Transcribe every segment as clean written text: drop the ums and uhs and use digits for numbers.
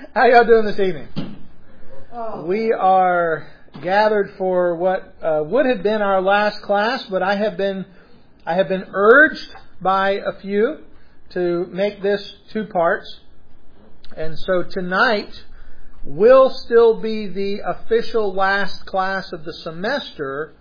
How y'all doing this evening? We are gathered for what would have been our last class, but I have been urged by a few to make this 2 parts. And so tonight will still be the official last class of the semester,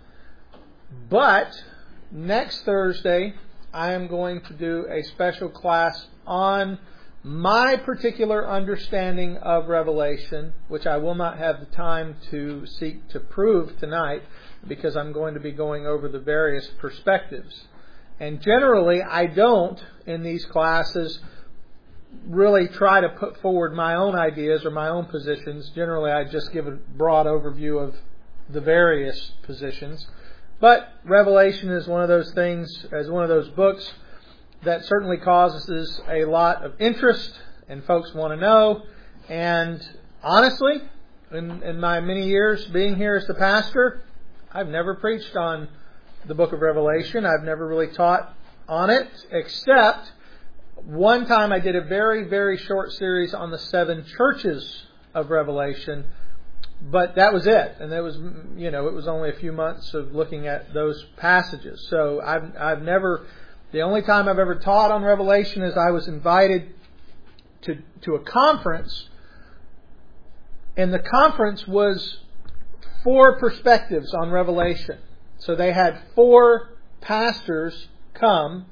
but next Thursday I am going to do a special class on my particular understanding of Revelation, which I will not have the time to seek to prove tonight because I'm going to be going over the various perspectives. And generally, I don't, in these classes, really try to put forward my own ideas or my own positions. Generally, I just give a broad overview of the various positions. But Revelation is one of those things, as one of those books, that certainly causes a lot of interest, and folks want to know. And honestly, in my many years being here as the pastor, I've never preached on the book of Revelation. I've never really taught on it, except one time I did a very, very short series on the 7 churches of Revelation, but that was it. And it was, it was only a few months of looking at those passages. So I've never... The only time I've ever taught on Revelation is I was invited to a conference, and the conference was 4 perspectives on Revelation. So they had 4 pastors come,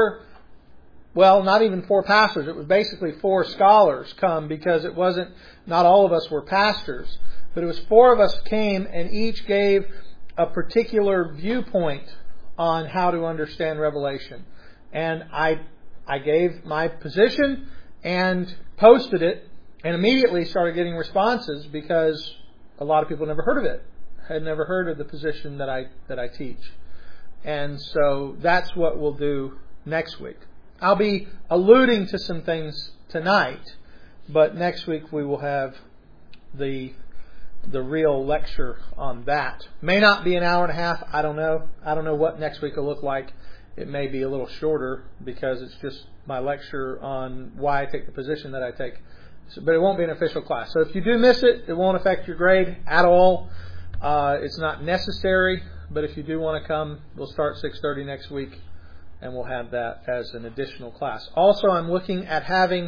not even 4 pastors, it was basically 4 scholars come, because it wasn't, not all of us were pastors, but it was 4 of us came, and each gave a particular viewpoint on how to understand Revelation. And I gave my position and posted it, and immediately started getting responses because a lot of people never heard of it, had never heard of the position that I teach. And so that's what we'll do next week. I'll be alluding to some things tonight, but next week we will have the real lecture on that. May not be an hour and a half. I don't know. I don't know what next week will look like. It may be a little shorter because it's just my lecture on why I take the position that I take. But it won't be an official class. So if you do miss it, it won't affect your grade at all. It's not necessary. But if you do want to come, we'll start 6:30 next week, and we'll have that as an additional class. Also, I'm looking at having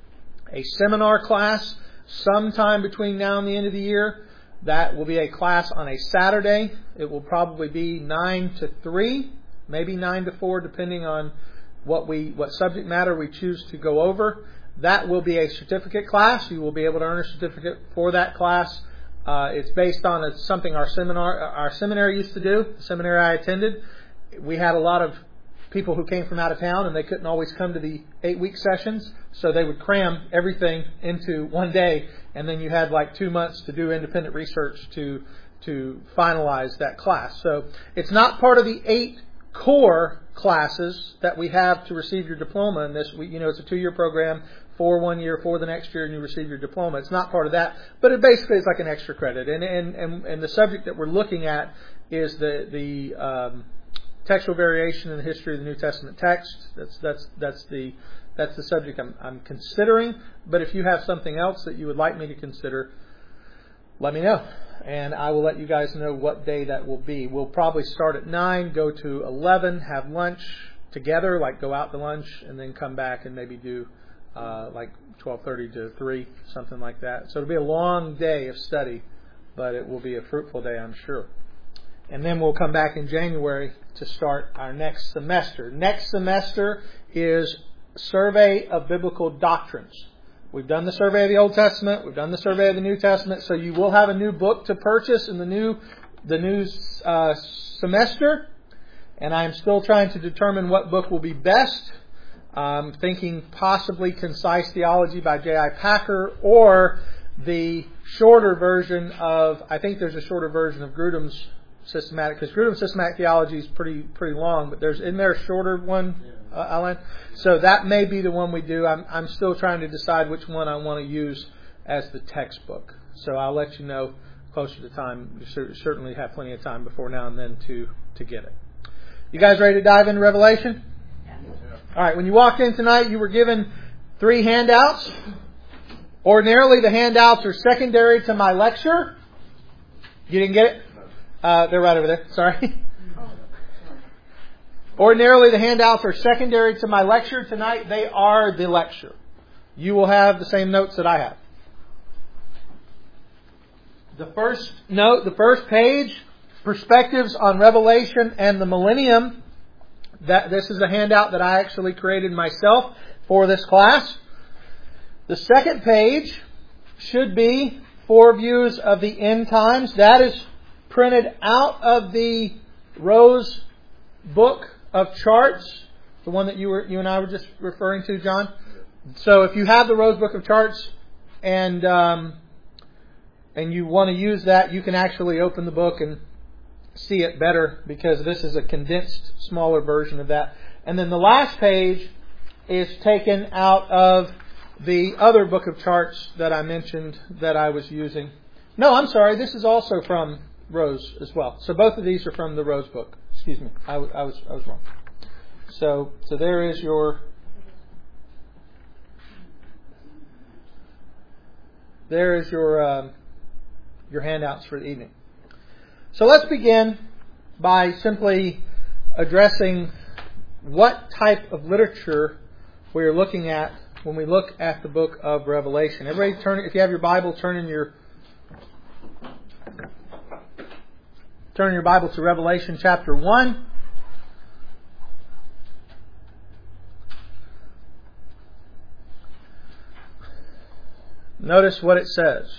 a seminar class sometime between now and the end of the year. That will be a class on a Saturday. It will probably be 9 to 3. Maybe 9 to 4, depending on what subject matter we choose to go over. That will be a certificate class. You will be able to earn a certificate for that class. It's based on something our seminary used to do. The seminary I attended, we had a lot of people who came from out of town, and they couldn't always come to the 8-week sessions, so they would cram everything into one day, and then you had like 2 months to do independent research to finalize that class. So it's not part of the 8 core classes that we have to receive your diploma in this. It's a 2-year program, 4 1 year, 4 the next year, and you receive your diploma. It's not part of that, but it basically is like an extra credit. And the subject that we're looking at is the textual variation in the history of the New Testament text. That's the subject I'm considering. But if you have something else that you would like me to consider, let me know. And I will let you guys know what day that will be. We'll probably start at 9, go to 11, have lunch together, like go out to lunch, and then come back and maybe do like 12:30 to 3, something like that. So it'll be a long day of study, but it will be a fruitful day, I'm sure. And then we'll come back in January to start our next semester. Next semester is Survey of Biblical Doctrines. We've done the survey of the Old Testament. We've done the survey of the New Testament. So you will have a new book to purchase in the new semester. And I'm still trying to determine what book will be best. I'm thinking possibly Concise Theology by J.I. Packer, or the shorter version of, I think there's a shorter version of Grudem's Systematic, because Grudem's Systematic Theology is pretty long, but isn't there a shorter one? Alan? So that may be the one we do. I'm still trying to decide which one I want to use as the textbook. So I'll let you know closer to time. You certainly have plenty of time before now and then to get it. You guys ready to dive into Revelation? Yeah. All right. When you walked in tonight, you were given 3 handouts. Ordinarily, the handouts are secondary to my lecture. You didn't get it? They're right over there. Sorry. Ordinarily, the handouts are secondary to my lecture. Tonight, they are the lecture. You will have the same notes that I have. The first note, the first page, Perspectives on Revelation and the Millennium. This is a handout that I actually created myself for this class. The second page should be 4 views of the end times. That is printed out of the Rose book of charts, the one that you and I were just referring to, John. So if you have the Rose book of charts and you want to use that, you can actually open the book and see it better, because this is a condensed, smaller version of that. And then the last page is taken out of the other book of charts that I mentioned that I was using. No, I'm sorry. This is also from Rose as well. So both of these are from the Rose book. Excuse me. I was wrong. So there is your handouts for the evening. So let's begin by simply addressing what type of literature we're looking at when we look at the book of Revelation. Everybody turn, if you have your Bible, turn your Bible to Revelation chapter 1. Notice what it says.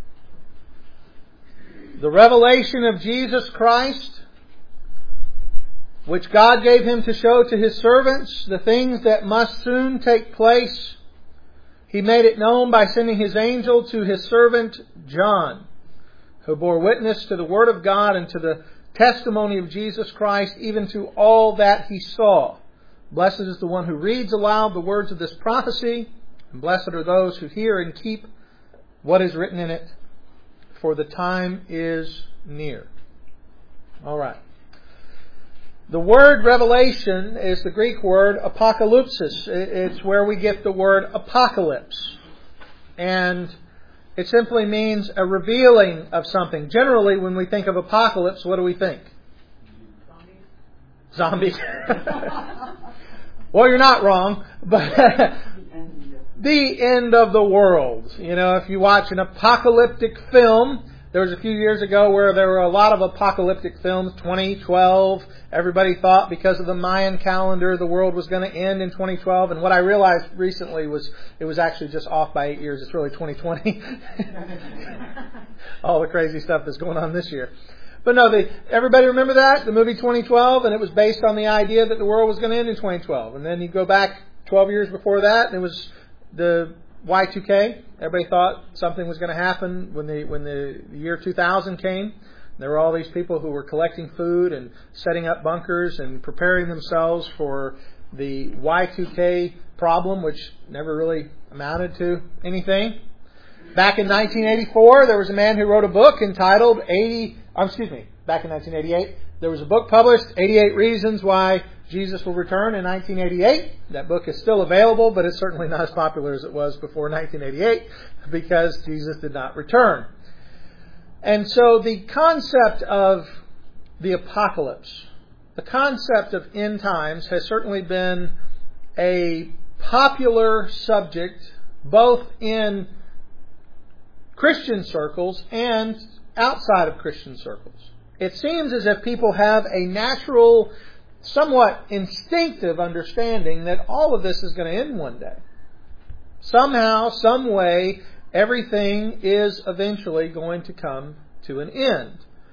The revelation of Jesus Christ, which God gave Him to show to His servants the things that must soon take place, He made it known by sending His angel to His servant John, who bore witness to the Word of God and to the testimony of Jesus Christ, even to all that he saw. Blessed is the one who reads aloud the words of this prophecy, and blessed are those who hear and keep what is written in it, for the time is near. All right. The word revelation is the Greek word apocalypsis. It's where we get the word apocalypse. And it simply means a revealing of something. Generally, when we think of apocalypse, what do we think? Zombies. Well, you're not wrong, but the end of the world. You know, if you watch an apocalyptic film, there was a few years ago where there were a lot of apocalyptic films. 2012, everybody thought because of the Mayan calendar the world was going to end in 2012. And what I realized recently was it was actually just off by 8 years. It's really 2020. All the crazy stuff that's going on this year. But no, everybody remember that? The movie 2012? And it was based on the idea that the world was going to end in 2012. And then you go back 12 years before that, and it was the Y2K. Everybody thought something was going to happen when the year 2000 came. There were all these people who were collecting food and setting up bunkers and preparing themselves for the Y2K problem, which never really amounted to anything. Back in 1984, there was a man who wrote a book entitled back in 1988, there was a book published, 88 Reasons Why Jesus Will Return in 1988. That book is still available, but it's certainly not as popular as it was before 1988 because Jesus did not return. And so the concept of the apocalypse, the concept of end times has certainly been a popular subject both in Christian circles and outside of Christian circles. It seems as if people have a natural, somewhat instinctive understanding that all of this is going to end one day. Somehow, some way, everything is eventually going to come to an end.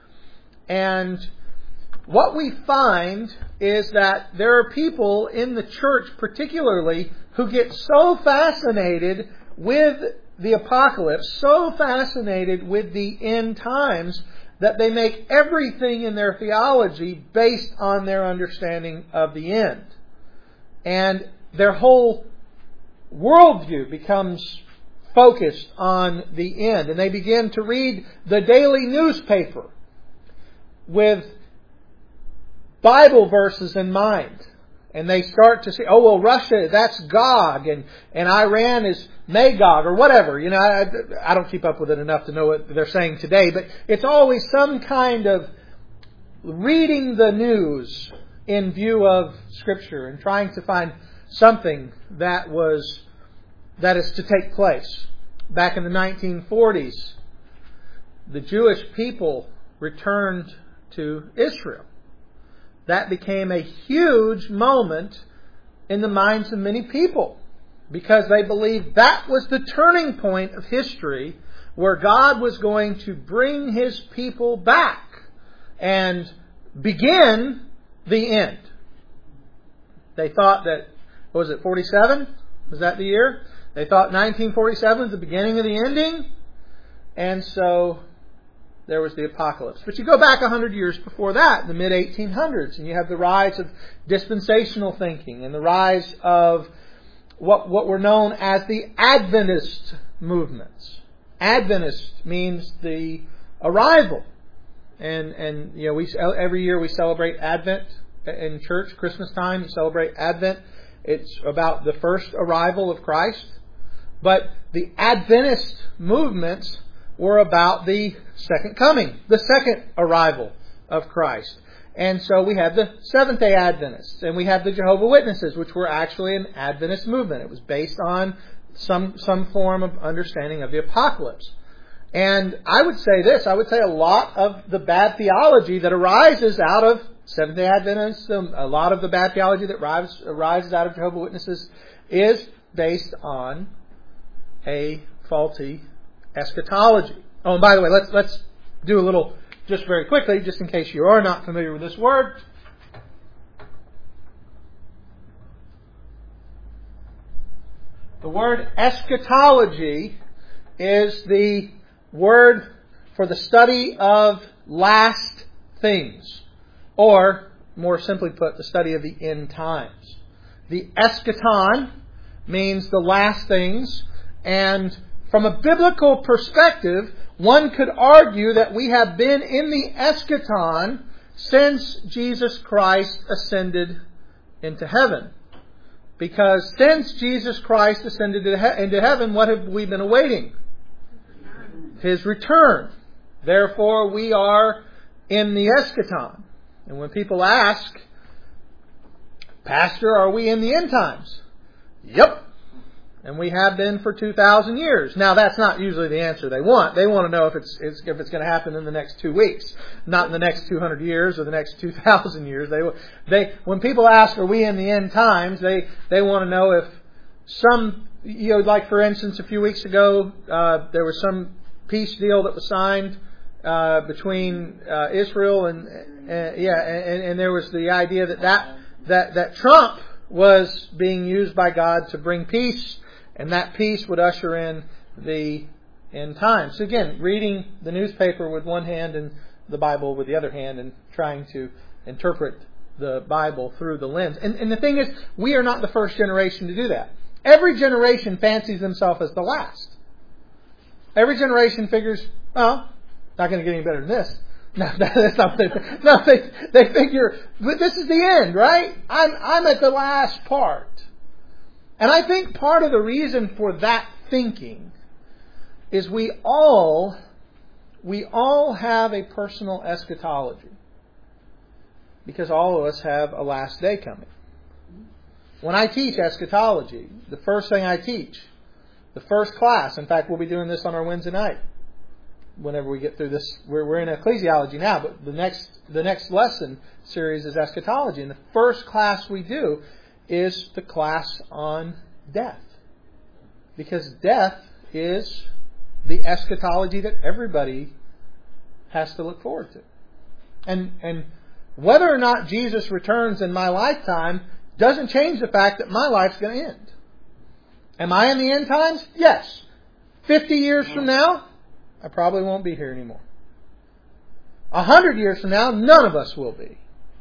And what we find is that there are people in the church particularly who get so fascinated with the apocalypse, so fascinated with the end times, that they make everything in their theology based on their understanding of the end. And their whole worldview becomes focused on the end. And they begin to read the daily newspaper with Bible verses in mind. And they start to say, oh, well, Russia, that's Gog, and Iran is Magog, or whatever. You know, I don't keep up with it enough to know what they're saying today, but it's always some kind of reading the news in view of Scripture and trying to find something that is to take place. Back in the 1940s, the Jewish people returned to Israel. That became a huge moment in the minds of many people because they believed that was the turning point of history where God was going to bring His people back and begin the end. They thought that, what was it, 47? Was that the year? They thought 1947 was the beginning of the ending. And so there was the apocalypse. But you go back 100 years before that, in the mid-1800s, and you have the rise of dispensational thinking and the rise of what were known as the Adventist movements. Adventist means the arrival. And you know, every year we celebrate Advent in church. Christmas time, you celebrate Advent. It's about the first arrival of Christ. But the Adventist movements were about the second coming, the second arrival of Christ. And so we have the Seventh-day Adventists, and we have the Jehovah's Witnesses, which were actually an Adventist movement. It was based on some form of understanding of the apocalypse. And I would say this, I would say a lot of the bad theology that arises out of Seventh-day Adventists, a lot of the bad theology that arises out of Jehovah's Witnesses is based on a faulty eschatology. Oh, and by the way, let's do a little, just very quickly, just in case you are not familiar with this word. The word eschatology is the word for the study of last things. Or, more simply put, the study of the end times. The eschaton means the last things, and from a biblical perspective, one could argue that we have been in the eschaton since Jesus Christ ascended into heaven. Because since Jesus Christ ascended into heaven, what have we been awaiting? His return. Therefore, we are in the eschaton. And when people ask, Pastor, are we in the end times? Yep. And we have been for 2,000 years. Now, that's not usually the answer they want. They want to know if it's going to happen in the next 2 weeks, not in the next 200 years or the next 2,000 years. When people ask, are we in the end times, they want to know if some, like for instance, a few weeks ago, there was some peace deal that was signed between Israel and there was the idea that Trump was being used by God to bring peace. And that peace would usher in the end times. So again, reading the newspaper with one hand and the Bible with the other hand and trying to interpret the Bible through the lens. And the thing is, we are not the first generation to do that. Every generation fancies themselves as the last. Every generation figures, well, not going to get any better than this. No, that's not what they think. No, they figure, but this is the end, right? I'm at the last part. And I think part of the reason for that thinking is we all have a personal eschatology. Because all of us have a last day coming. When I teach eschatology, the first thing I teach, the first class, in fact, we'll be doing this on our Wednesday night. Whenever we get through this, we're in ecclesiology now, but the next lesson series is eschatology. And the first class we do is the class on death. Because death is the eschatology that everybody has to look forward to. And whether or not Jesus returns in my lifetime doesn't change the fact that my life's going to end. Am I in the end times? Yes. 50 years from now, I probably won't be here anymore. 100 years from now, none of us will be.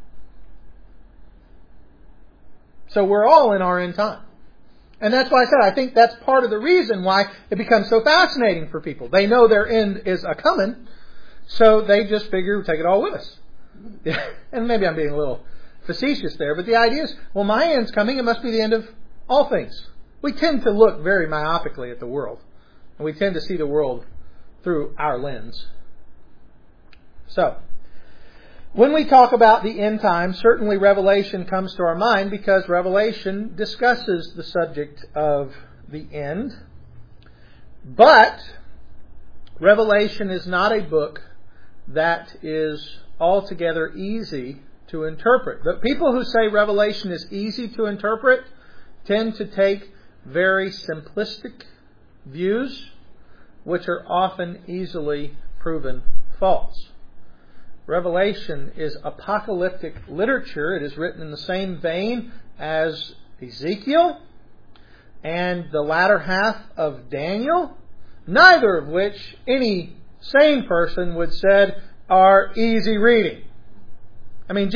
So we're all in our end time. And that's why I said I think that's part of the reason why it becomes so fascinating for people. They know their end is a-coming, so they just figure we'll take it all with us. And maybe I'm being a little facetious there, but the idea is, well, my end's coming, it must be the end of all things. We tend to look very myopically at the world, and we tend to see the world through our lens. So, when we talk about the end times, certainly Revelation comes to our mind because Revelation discusses the subject of the end. But Revelation is not a book that is altogether easy to interpret. The people who say Revelation is easy to interpret tend to take very simplistic views, which are often easily proven false. Revelation is apocalyptic literature. It is written in the same vein as Ezekiel and the latter half of Daniel, neither of which any sane person would say are easy reading. I mean,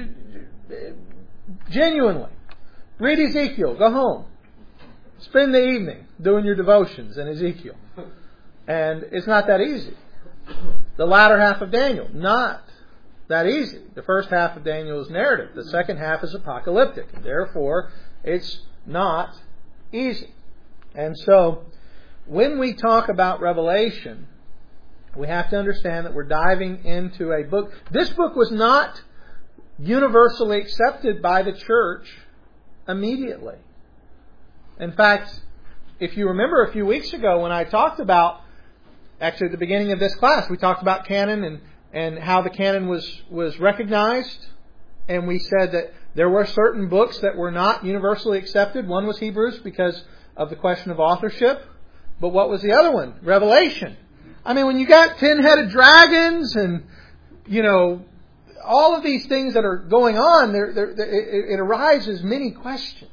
genuinely. Read Ezekiel. Go home. Spend the evening doing your devotions in Ezekiel. And it's not that easy. The latter half of Daniel, not that easy. The first half of Daniel is narrative. The second half is apocalyptic. And therefore, it's not easy. And so, when we talk about Revelation, we have to understand that we're diving into a book. This book was not universally accepted by the church immediately. In fact, if you remember a few weeks ago when I talked about, actually at the beginning of this class, we talked about canon and how the canon was recognized. And we said that there were certain books that were not universally accepted. One was Hebrews because of the question of authorship. But what was the other one? Revelation. I mean, when you got 10-headed dragons and, all of these things that are going on, it arises many questions.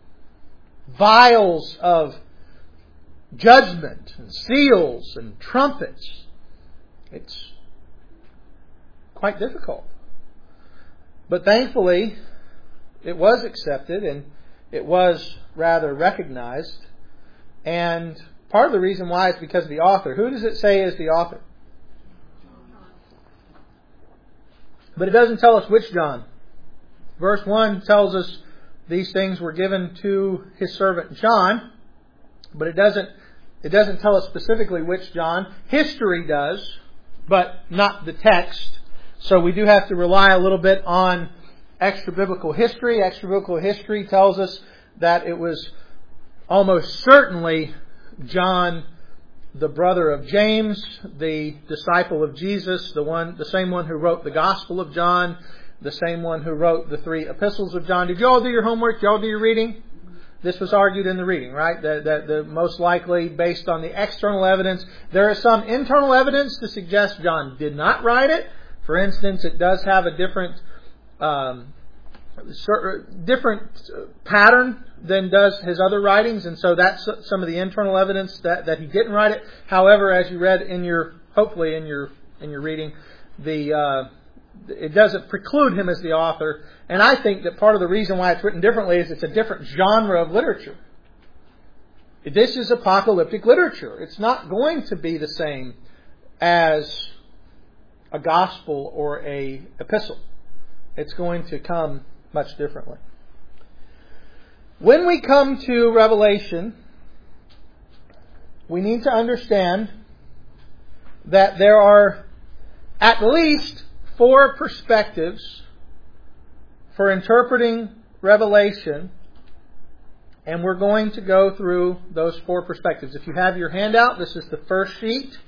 Vials of judgment and seals and trumpets. It's quite difficult. But thankfully, it was accepted and it was rather recognized. And part of the reason why is because of the author. Who does it say is the author? But it doesn't tell us which John. Verse 1 tells us these things were given to his servant John. But it doesn't tell us specifically which John. History does, but not the text. So we do have to rely a little bit on extra-biblical history. Extra-biblical history tells us that it was almost certainly John, the brother of James, the disciple of Jesus, the same one who wrote the Gospel of John, the same one who wrote the 3 epistles of John. Did you all do your homework? Did you all do your reading? This was argued in the reading, right? That most likely, based on the external evidence, there is some internal evidence to suggest John did not write it. For instance, it does have a different pattern than does his other writings, and so that's some of the internal evidence that he didn't write it. However, as you read hopefully in your reading, it doesn't preclude him as the author. And I think that part of the reason why it's written differently is it's a different genre of literature. This is apocalyptic literature. It's not going to be the same as a gospel or a epistle. It's going to come much differently. When we come to Revelation, we need to understand that there are at least 4 perspectives for interpreting Revelation, and we're going to go through those 4 perspectives. If you have your handout, this is the first sheet.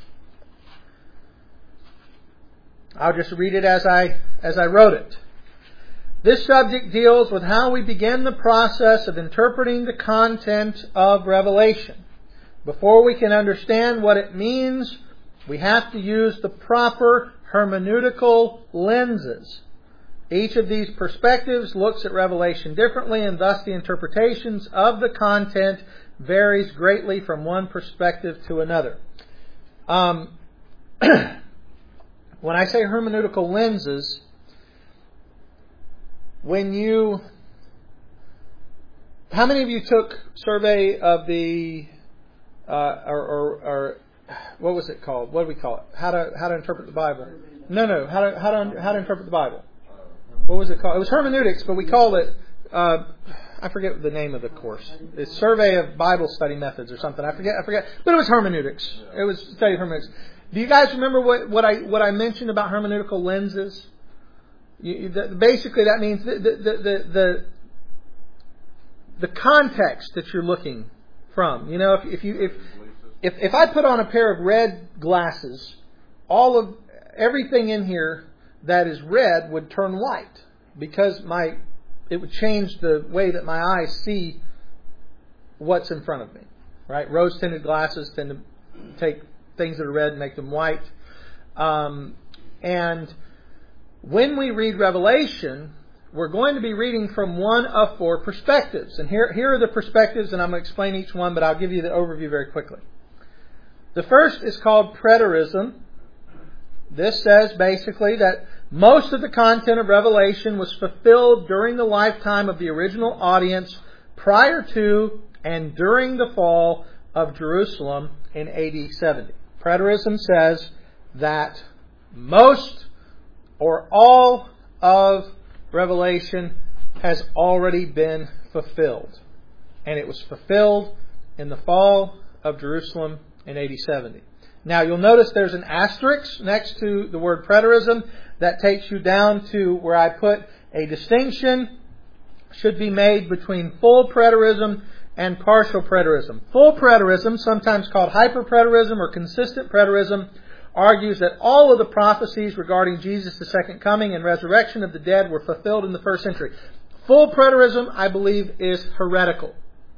I'll just read it as I wrote it. This subject deals with how we begin the process of interpreting the content of Revelation. Before we can understand what it means, we have to use the proper hermeneutical lenses. Each of these perspectives looks at Revelation differently, and thus the interpretations of the content varies greatly from one perspective to another. When I say hermeneutical lenses, how many of you took survey of the, what was it called? What do we call it? How to interpret the Bible? No. How to interpret the Bible? what was it called? It was hermeneutics, but we called it, I forget the name of the course. It's Survey of Bible Study Methods or something. I forget. But it was hermeneutics. It was study of hermeneutics. Do you guys remember what I mentioned about hermeneutical lenses? Basically, that means the context that you're looking from. You know, if I put on a pair of red glasses, everything in here that is red would turn white because it would change the way that my eyes see what's in front of me. Right? Rose-tinted glasses tend to take things that are red and make them white. And when we read Revelation, we're going to be reading from one of four perspectives. And here are the perspectives, and I'm going to explain each one, but I'll give you the overview very quickly. The first is called preterism. This says basically that most of the content of Revelation was fulfilled during the lifetime of the original audience prior to and during the fall of Jerusalem in AD 70. Preterism says that most or all of Revelation has already been fulfilled. And it was fulfilled in the fall of Jerusalem in AD 70. Now you'll notice there's an asterisk next to the word preterism that takes you down to where I put a distinction should be made between full preterism and partial preterism. Full preterism, sometimes called hyperpreterism or consistent preterism, argues that all of the prophecies regarding Jesus' second coming and resurrection of the dead were fulfilled in the first century. Full preterism, I believe, is heretical.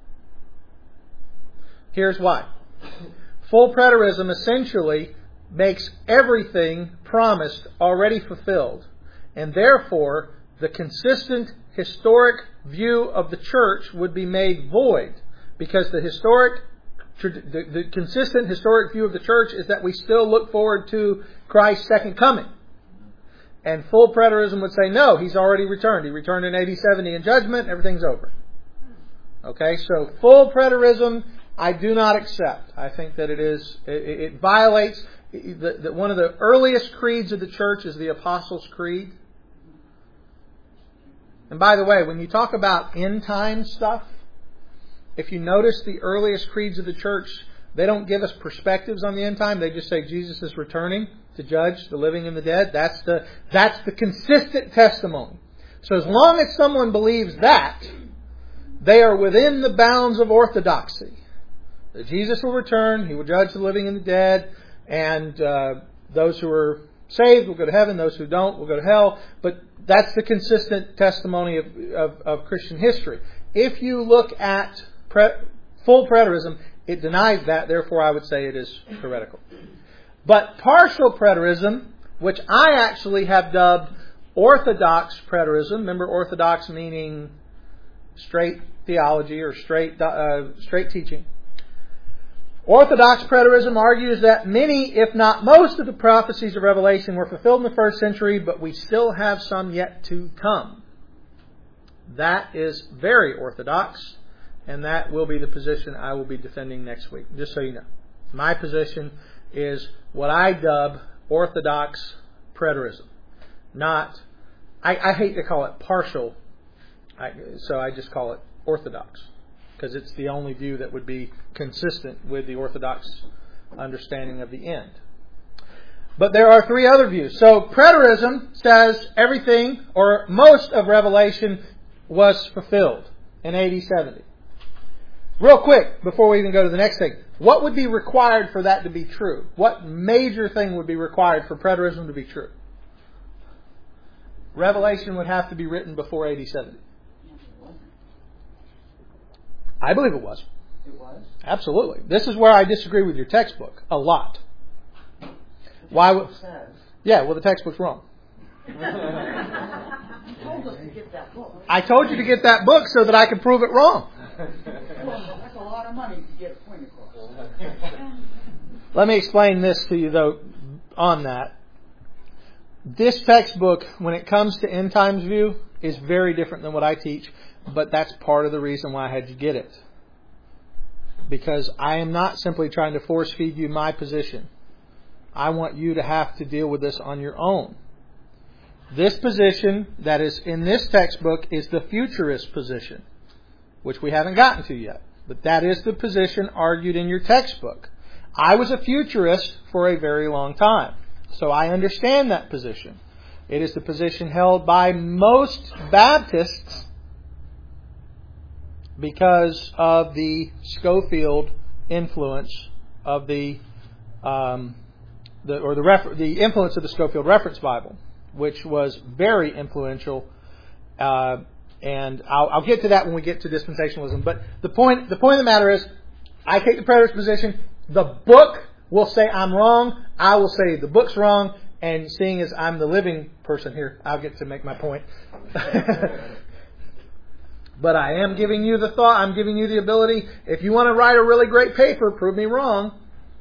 Here's why. Full preterism essentially makes everything promised already fulfilled. And therefore, the consistent historic view of the church would be made void. Because the consistent historic view of the church is that we still look forward to Christ's second coming. And full preterism would say, no, He's already returned. He returned in AD 70 in judgment, everything's over. Okay, so full preterism I do not accept. I think that it violates, one of the earliest creeds of the church is the Apostles' Creed. And by the way, when you talk about end time stuff, if you notice the earliest creeds of the church, they don't give us perspectives on the end time. They just say Jesus is returning to judge the living and the dead. That's the consistent testimony. So as long as someone believes that, they are within the bounds of orthodoxy. That Jesus will return, He will judge the living and the dead, and those who are saved will go to heaven, those who don't will go to hell. But that's the consistent testimony of Christian history. If you look at full preterism, it denies that, therefore I would say it is heretical. But partial preterism, which I actually have dubbed orthodox preterism, remember orthodox meaning straight theology or straight teaching. Orthodox preterism argues that many, if not most, of the prophecies of Revelation were fulfilled in the first century, but we still have some yet to come. That is very orthodox, and that will be the position I will be defending next week, just so you know. My position is what I dub orthodox preterism. Not, I hate to call it partial, so I just call it orthodox, because it's the only view that would be consistent with the orthodox understanding of the end. But there are three other views. So preterism says everything or most of Revelation was fulfilled in AD 70. Real quick, before we even go to the next thing, what would be required for that to be true? What major thing would be required for preterism to be true? Revelation would have to be written before AD 70. I believe it was. It was? Absolutely. This is where I disagree with your textbook a lot. Why would? Yeah, well, the textbook's wrong. You told us to get that book. I told you to get that book so that I could prove it wrong. Well, that's a lot of money to get a point across. Let me explain this to you, though, on that. This textbook, when it comes to end times view, is very different than what I teach, but that's part of the reason why I had you get it. Because I am not simply trying to force feed you my position. I want you to have to deal with this on your own. This position that is in this textbook is the futurist position, which we haven't gotten to yet. But that is the position argued in your textbook. I was a futurist for a very long time, so I understand that position. It is the position held by most Baptists because of the Scofield influence of the influence of the Scofield Reference Bible, which was very influential. And I'll get to that when we get to dispensationalism. But the point of the matter is, I take the preterist position. The book will say I'm wrong. I will say the book's wrong. And seeing as I'm the living person here, I'll get to make my point. But I am giving you the thought. I'm giving you the ability. If you want to write a really great paper, prove me wrong.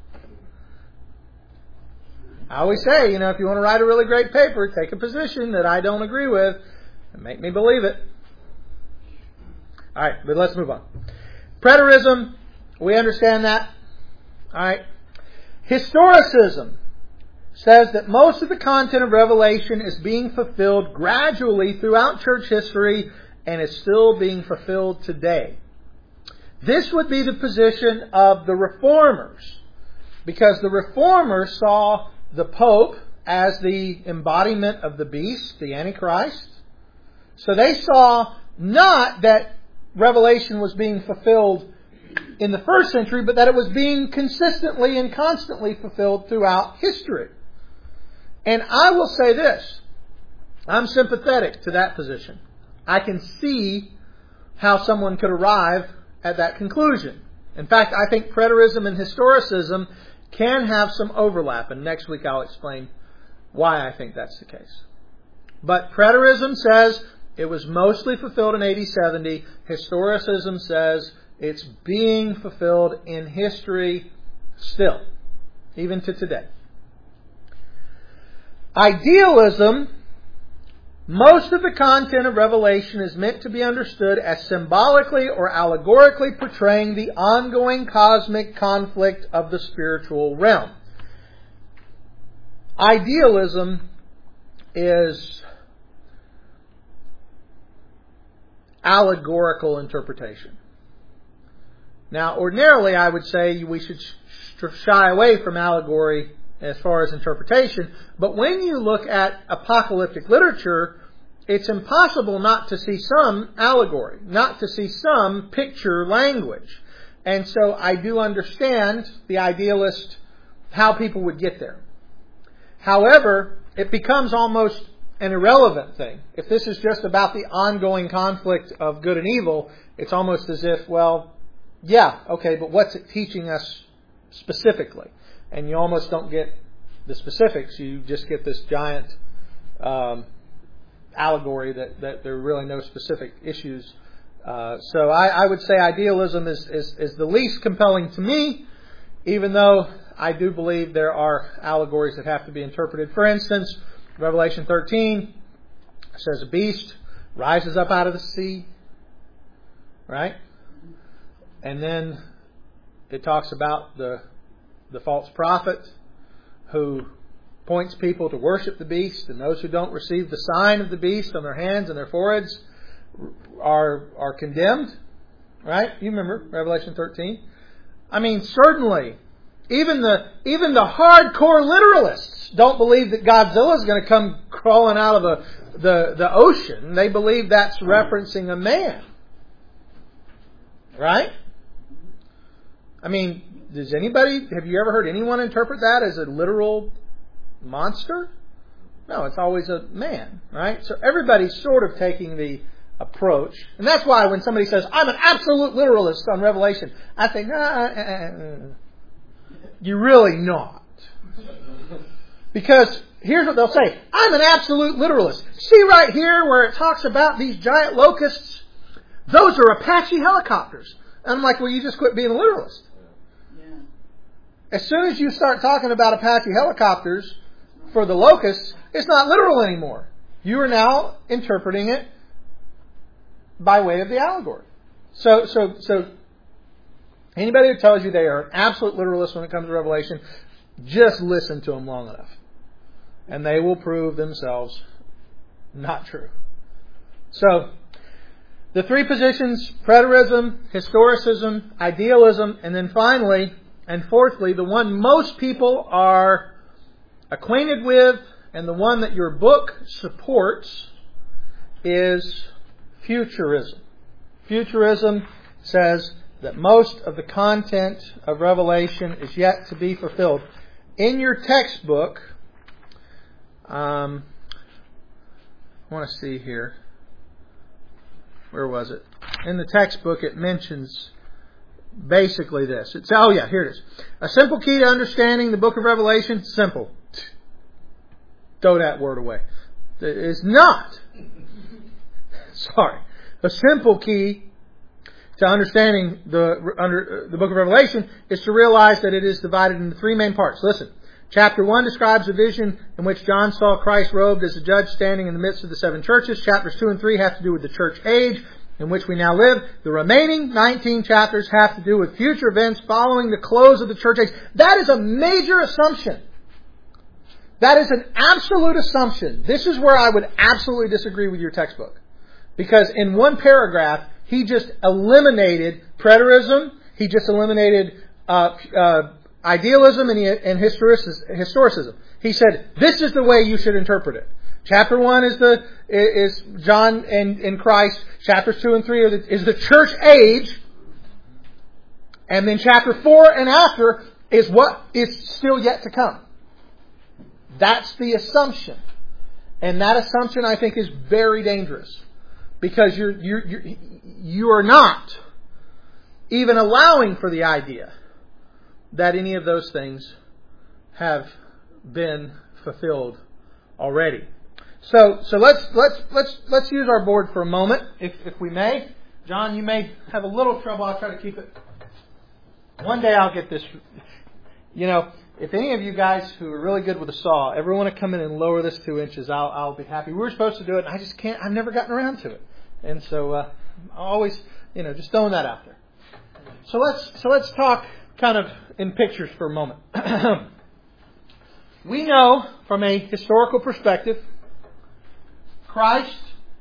I always say, if you want to write a really great paper, take a position that I don't agree with and make me believe it. All right, but let's move on. Preterism, we understand that. All right. Historicism says that most of the content of Revelation is being fulfilled gradually throughout church history and is still being fulfilled today. This would be the position of the Reformers, because the Reformers saw the Pope as the embodiment of the beast, the Antichrist. So they saw not that Revelation was being fulfilled in the first century, but that it was being consistently and constantly fulfilled throughout history. And I will say this, I'm sympathetic to that position. I can see how someone could arrive at that conclusion. In fact, I think preterism and historicism can have some overlap, and next week I'll explain why I think that's the case. But preterism says it was mostly fulfilled in AD 70. Historicism says it's being fulfilled in history still, even to today. Idealism, most of the content of Revelation is meant to be understood as symbolically or allegorically portraying the ongoing cosmic conflict of the spiritual realm. Idealism is allegorical interpretation. Now, ordinarily, I would say we should shy away from allegory as far as interpretation, but when you look at apocalyptic literature, it's impossible not to see some allegory, not to see some picture language. And so I do understand the idealist, how people would get there. However, it becomes almost an irrelevant thing. If this is just about the ongoing conflict of good and evil, it's almost as if, well, yeah, okay, but what's it teaching us specifically? And you almost don't get the specifics. You just get this giant allegory that there are really no specific issues. So I would say idealism is the least compelling to me, even though I do believe there are allegories that have to be interpreted. For instance, Revelation 13 says a beast rises up out of the sea, right? And then it talks about the false prophet who points people to worship the beast, and those who don't receive the sign of the beast on their hands and their foreheads are condemned. Right? You remember Revelation 13. I mean, certainly, even the hardcore literalists don't believe that Godzilla is going to come crawling out of the ocean. They believe that's referencing a man. Right? I mean, have you ever heard anyone interpret that as a literal monster? No, it's always a man, right? So everybody's sort of taking the approach. And that's why when somebody says, I'm an absolute literalist on Revelation, I think, you're really not. Because here's what they'll say, I'm an absolute literalist. See right here where it talks about these giant locusts? Those are Apache helicopters. And I'm like, well, you just quit being a literalist. As soon as you start talking about Apache helicopters for the locusts, it's not literal anymore. You are now interpreting it by way of the allegory. So anybody who tells you they are an absolute literalist when it comes to Revelation, just listen to them long enough. And they will prove themselves Not true. So, the three positions, preterism, historicism, idealism, and then finally, and fourthly, the one most people are acquainted with, and the one that your book supports, is futurism. Futurism says that most of the content of Revelation is yet to be fulfilled. In your textbook, I want to see here. Where was it? In the textbook it mentions basically this. Here it is. A simple key to understanding the book of Revelation. Simple. Throw that word away. It is not. Sorry. A simple key to understanding the book of Revelation is to realize that it is divided into three main parts. Listen. Chapter 1 describes a vision in which John saw Christ robed as a judge standing in the midst of the seven churches. Chapters 2 and 3 have to do with the church age in which we now live. The remaining 19 chapters have to do with future events following the close of the church age. That is a major assumption. That is an absolute assumption. This is where I would absolutely disagree with your textbook. Because in one paragraph, he just eliminated preterism. He just eliminated idealism and historicism. He said, this is the way you should interpret it. Chapter 1 is John and Christ. Chapters 2 and 3 is the church age. And then chapter 4 and after is what is still yet to come. That's the assumption. And that assumption, I think, is very dangerous. Because you are not even allowing for the idea that any of those things have been fulfilled already. So let's use our board for a moment, if we may. John, you may have a little trouble. I'll try to keep it. One day I'll get this. If any of you guys who are really good with a saw ever want to come in and lower this 2 inches, I'll be happy. We were supposed to do it, and I just can't. I've never gotten around to it, and so I always, just throwing that out there. So let's talk kind of in pictures for a moment. We know from a historical perspective, Christ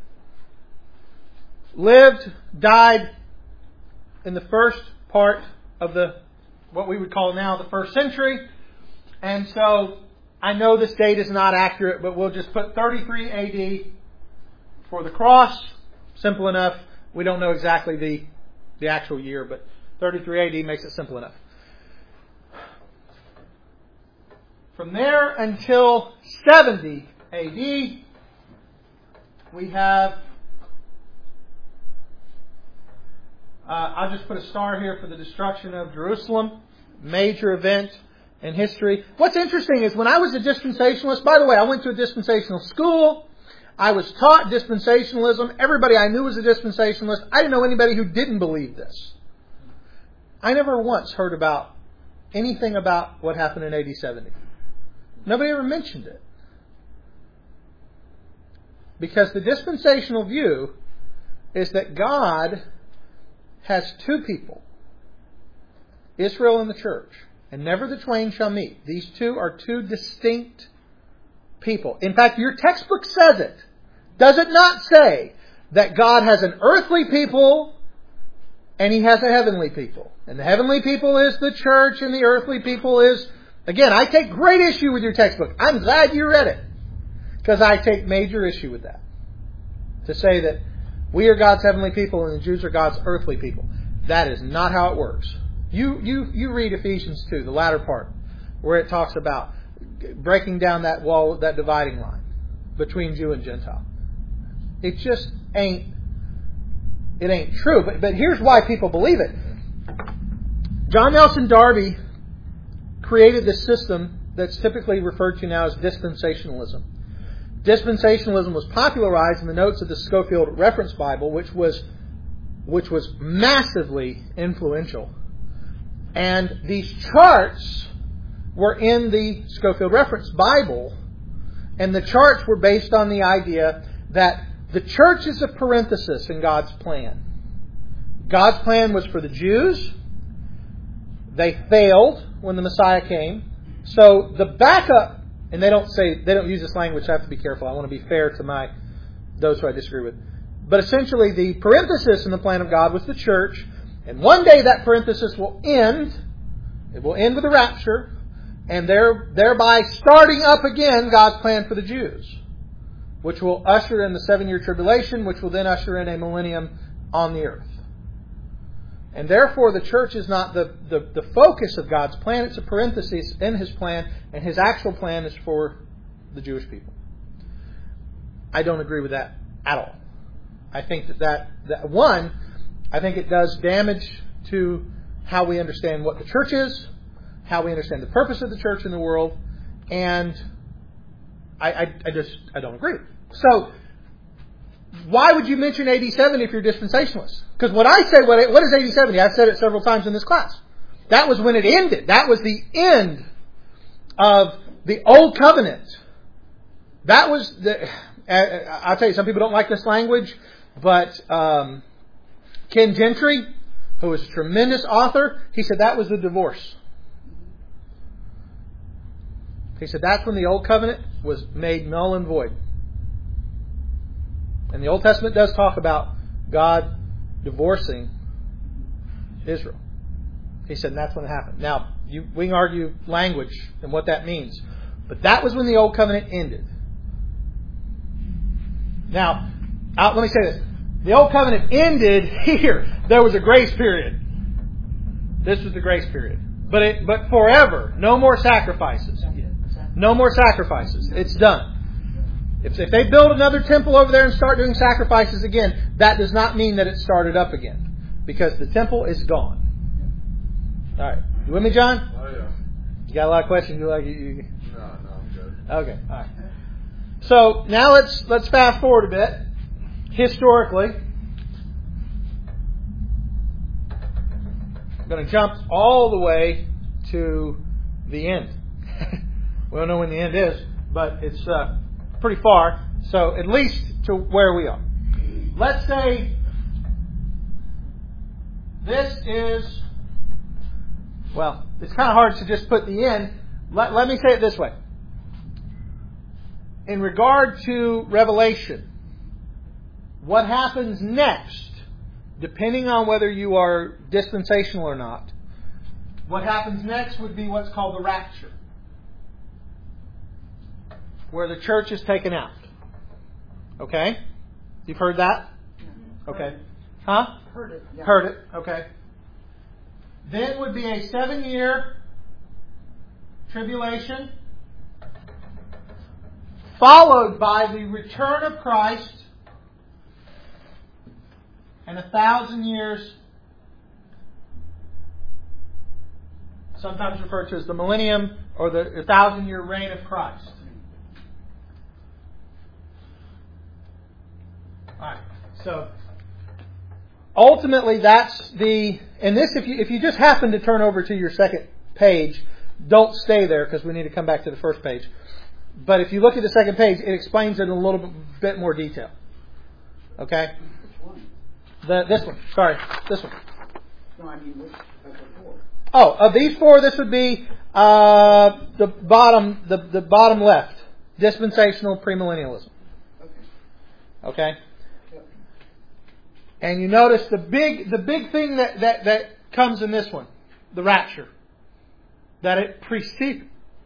lived, died in the first part of what we would call now the first century. And so I know this date is not accurate, but we'll just put 33 AD for the cross. Simple enough. We don't know exactly the actual year, but 33 AD makes it simple enough. From there until 70 AD, we have, I'll just put a star here for the destruction of Jerusalem. Major event in history. What's interesting is when I was a dispensationalist, by the way, I went to a dispensational school. I was taught dispensationalism. Everybody I knew was a dispensationalist. I didn't know anybody who didn't believe this. I never once heard about anything about what happened in AD 70. Nobody ever mentioned it. Because the dispensational view is that God has two people, Israel and the church, and never the twain shall meet. These two are two distinct people. In fact, your textbook says it. Does it not say that God has an earthly people and He has a heavenly people? And the heavenly people is the church and the earthly people is... Again, I take great issue with your textbook. I'm glad you read it. Because I take major issue with that. To say that we are God's heavenly people and the Jews are God's earthly people. That is not how it works. You read Ephesians 2, the latter part, where it talks about breaking down that wall, that dividing line between Jew and Gentile. It just ain't true. But here's why people believe it. John Nelson Darby created this system that's typically referred to now as dispensationalism. Dispensationalism was popularized in the notes of the Scofield Reference Bible, which was massively influential. And these charts were in the Scofield Reference Bible, and the charts were based on the idea that the church is a parenthesis in God's plan. God's plan was for the Jews. They failed when the Messiah came. So the backup, and they don't use this language, so I have to be careful. I want to be fair to my those who I disagree with. But essentially, the parenthesis in the plan of God was the church. And one day that parenthesis will end. It will end with the rapture. And thereby starting up again God's plan for the Jews, which will usher in the 7-year tribulation, which will then usher in a millennium on the earth. And therefore, the church is not the focus of God's plan. It's a parenthesis in His plan, and His actual plan is for the Jewish people. I don't agree with that at all. I think that I think it does damage to how we understand what the church is, how we understand the purpose of the church in the world, and I don't agree. So, why would you mention AD 70 if you're dispensationalist? Because when I say, what is AD 70? I've said it several times in this class. That was when it ended. That was the end of the Old Covenant. That was I'll tell you, some people don't like this language, but Ken Gentry, who was a tremendous author, he said that was the divorce. He said that's when the Old Covenant was made null and void. And the Old Testament does talk about God divorcing Israel. He said that's when it happened. Now, we can argue language and what that means. But that was when the Old Covenant ended. Now, let me say this. The Old Covenant ended here. There was a grace period. This was the grace period. But forever. No more sacrifices. No more sacrifices. It's done. If they build another temple over there and start doing sacrifices again, that does not mean that it started up again. Because the temple is gone. All right. You with me, John? Oh, yeah. You got a lot of questions? No, I'm good. Okay. All right. So now let's fast forward a bit. Historically, I'm going to jump all the way to the end. We don't know when the end is, but it's pretty far. So at least to where we are. Let's say this is, well, it's kind of hard to just put the end. Let me say it this way. In regard to Revelation, what happens next, depending on whether you are dispensational or not, what happens next would be what's called the rapture, where the church is taken out. Okay? You've heard that? Okay. Huh? Heard it. Yeah. Heard it. Okay. Then would be a 7-year tribulation, followed by the return of Christ and 1,000 years, sometimes referred to as the millennium or the 1,000-year reign of Christ. Alright, so ultimately that's and this, if you just happen to turn over to your second page, don't stay there because we need to come back to the first page. But if you look at the second page, it explains it in a little bit more detail. Okay? This one. Sorry. This one. No, I mean, which of the four? Oh, of these four, this would be the bottom left. Dispensational premillennialism. Okay? Yep. And you notice the big thing that comes in this one, the rapture. That it precedes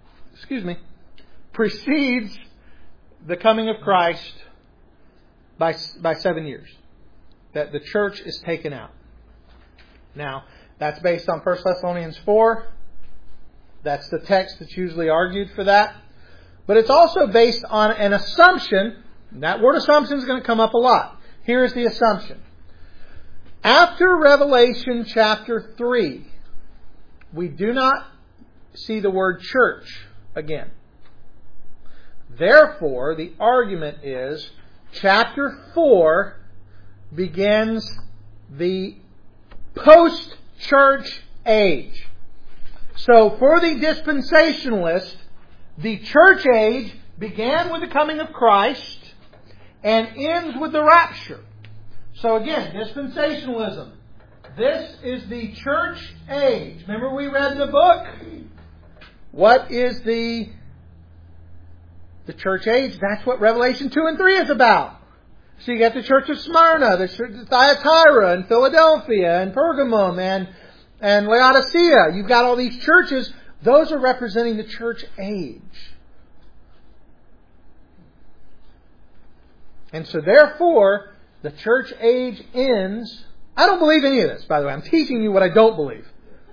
the coming of Christ by 7 years. That the church is taken out. Now, that's based on 1 Thessalonians 4. That's the text that's usually argued for that. But it's also based on an assumption. And that word assumption is going to come up a lot. Here is the assumption. After Revelation chapter 3, we do not see the word church again. Therefore, the argument is chapter 4 begins the post-church age. So for the dispensationalist, the church age began with the coming of Christ and ends with the rapture. So again, dispensationalism. This is the church age. Remember we read the book? What is the church age? That's what Revelation 2 and 3 is about. So you got the church of Smyrna, the church of Thyatira, and Philadelphia, and Pergamum, and Laodicea. You've got all these churches. Those are representing the church age. And so therefore, the church age ends. I don't believe any of this, by the way. I'm teaching you what I don't believe.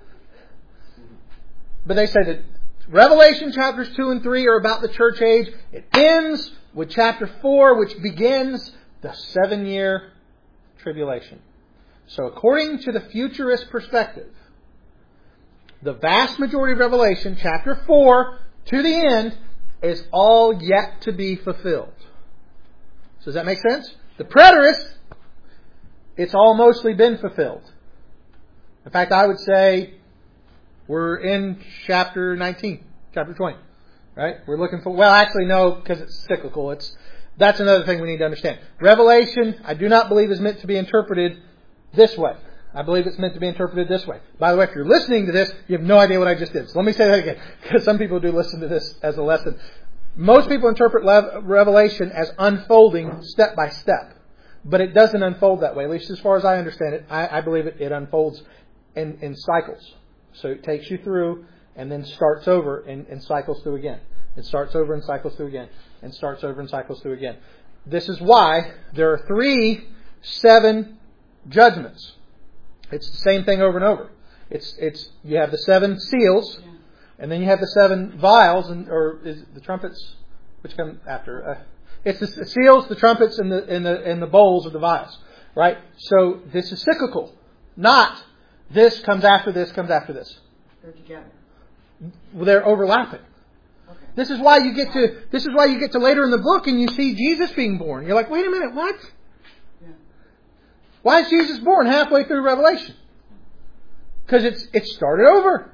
But they say that Revelation chapters 2 and 3 are about the church age. It ends with chapter 4, which begins the 7-year tribulation. So according to the futurist perspective, the vast majority of Revelation, chapter 4 to the end, is all yet to be fulfilled. So does that make sense? The preterist, it's all mostly been fulfilled. In fact, I would say we're in chapter 19, chapter 20. Right? We're looking for, well, actually no, because it's cyclical. That's another thing we need to understand. Revelation, I do not believe is meant to be interpreted this way. I believe it's meant to be interpreted this way. By the way, if you're listening to this, you have no idea what I just did. So let me say that again, because some people do listen to this as a lesson. Most people interpret Revelation as unfolding step by step. But it doesn't unfold that way, at least as far as I understand it. I believe it unfolds in cycles. So it takes you through and then starts over and cycles through again. It starts over and cycles through again. And starts over and cycles through again. This is why there are 3 7 judgments. It's the same thing over and over. It's you have the 7 seals, and then you have the 7 vials, or is it the trumpets, which come after? It's the seals, the trumpets, and the bowls of the vials, right? So this is cyclical, not this comes after this comes after this. They're together. They're overlapping. Okay. This is why you get to later in the book and you see Jesus being born. You're like, wait a minute, what? Yeah. Why is Jesus born halfway through Revelation? Because it started over.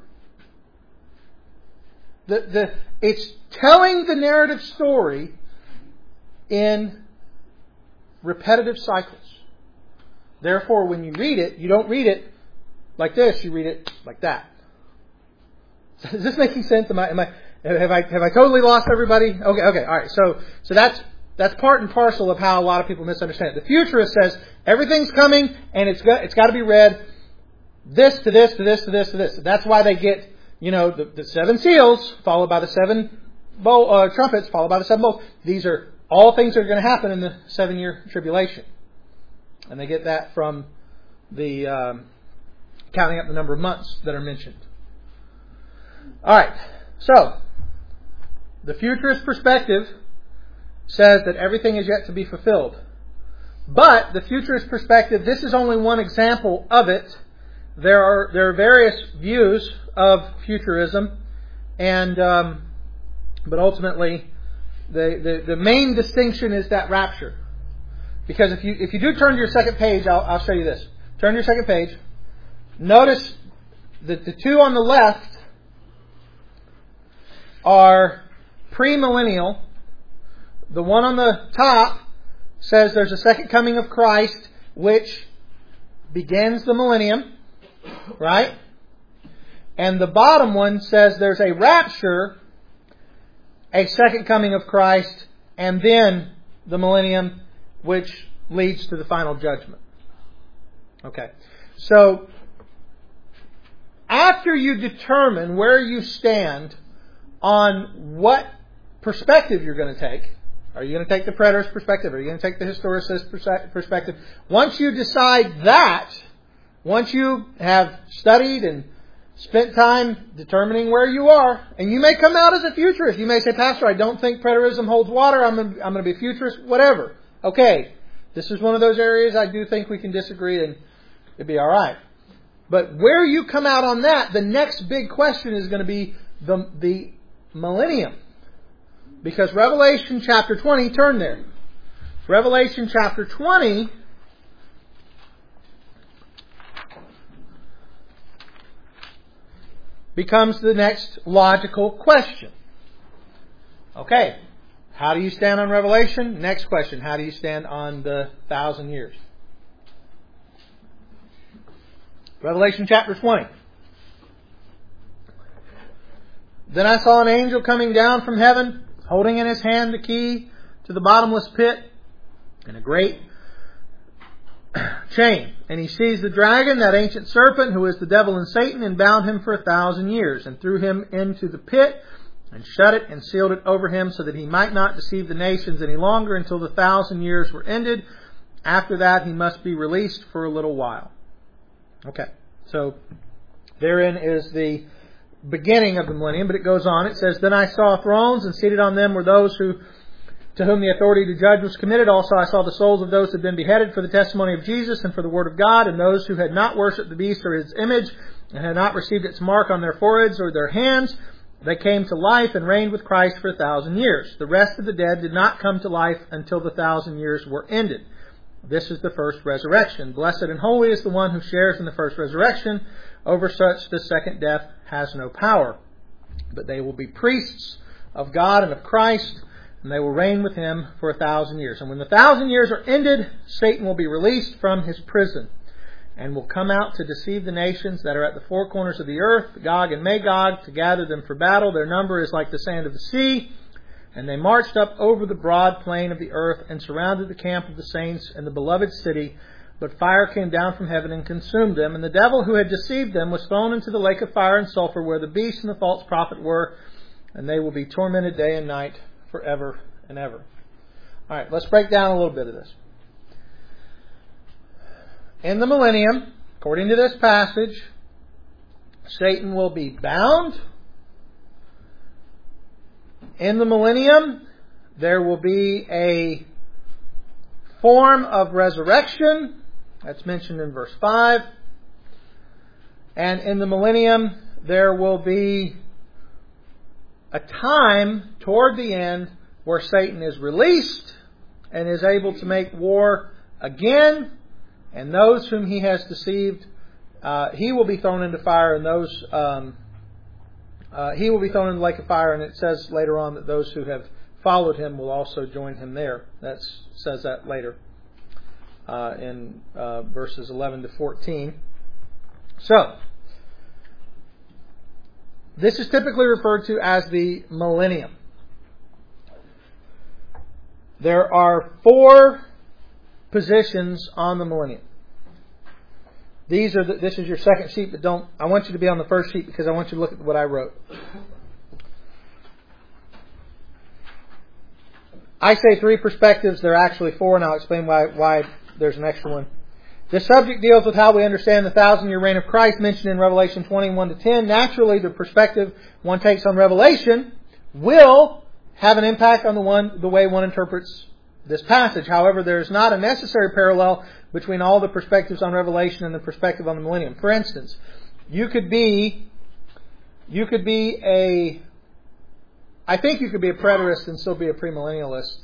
It's telling the narrative story in repetitive cycles. Therefore, when you read it, you don't read it like this. You read it like that. Is this making sense? Have I totally lost everybody? Okay, all right. So that's part and parcel of how a lot of people misunderstand it. The futurist says everything's coming and it's got to be read this to this to this to this to this. That's why they get the 7 seals followed by the 7 trumpets followed by the 7 bowls. These are all things that are going to happen in the 7-year tribulation, and they get that from the counting up the number of months that are mentioned. All right, so the futurist perspective says that everything is yet to be fulfilled. But the futurist perspective, this is only one example of it. There are various views of futurism, and but ultimately the main distinction is that rapture. Because if you do turn to your second page, I'll show you this. Turn to your second page. Notice that the 2 on the left are premillennial. The one on the top says there's a second coming of Christ, which begins the millennium, right? And the bottom one says there's a rapture, a second coming of Christ, and then the millennium, which leads to the final judgment. Okay. So, after you determine where you stand on what perspective you're going to take, are you going to take the preterist perspective? Are you going to take the historicist perspective? Once you decide that, once you have studied and spent time determining where you are, and you may come out as a futurist. You may say, Pastor, I don't think preterism holds water. I'm going to be a futurist. Whatever. Okay, this is one of those areas I do think we can disagree, and it'd be all right. But where you come out on that, the next big question is going to be the millennium. Because Revelation chapter 20, turn there. Revelation chapter 20 becomes the next logical question. Okay, how do you stand on Revelation? Next question, how do you stand on the 1,000 years? Revelation chapter 20. Then I saw an angel coming down from heaven, holding in his hand the key to the bottomless pit, and a great chain. And he seized the dragon, that ancient serpent, who is the devil and Satan, and bound him for 1,000 years, and threw him into the pit, and shut it, and sealed it over him, so that he might not deceive the nations any longer until the 1,000 years were ended. After that, he must be released for a little while. Okay, so therein is the beginning of the millennium, but it goes on. It says, "Then I saw thrones, and seated on them were those to whom the authority to judge was committed. Also I saw the souls of those who had been beheaded for the testimony of Jesus and for the word of God, and those who had not worshipped the beast or his image, and had not received its mark on their foreheads or their hands. They came to life and reigned with Christ for 1,000 years. The rest of the dead did not come to life until the 1,000 years were ended. This is the first resurrection. Blessed and holy is the one who shares in the first resurrection. Over such the second death has no power. But they will be priests of God and of Christ, and they will reign with him for 1,000 years. And when the 1,000 years are ended, Satan will be released from his prison, and will come out to deceive the nations that are at the four corners of the earth, Gog and Magog, to gather them for battle. Their number is like the sand of the sea. And they marched up over the broad plain of the earth, and surrounded the camp of the saints and the beloved city. But fire came down from heaven and consumed them. And the devil who had deceived them was thrown into the lake of fire and sulfur, where the beast and the false prophet were. And they will be tormented day and night forever and ever." All right, let's break down a little bit of this. In the millennium, according to this passage, Satan will be bound. In the millennium, there will be a form of resurrection. That's mentioned in verse 5. And in the millennium, there will be a time toward the end where Satan is released and is able to make war again. And those whom he has deceived, he will be thrown into fire, and those he will be thrown into the lake of fire. And it says later on that those who have followed him will also join him there. That says that later in verses 11 to 14. So, this is typically referred to as the millennium. There are 4 positions on the millennium. This is your second sheet, but I want you to be on the first sheet because I want you to look at what I wrote. I say 3 perspectives. There are actually 4, and I'll explain why there's an extra one. This subject deals with how we understand the 1,000-year reign of Christ mentioned in Revelation 21-10. Naturally, the perspective one takes on Revelation will have an impact on the way one interprets this passage. However, there is not a necessary parallel between all the perspectives on Revelation and the perspective on the millennium. For instance, I think you could be a preterist and still be a premillennialist,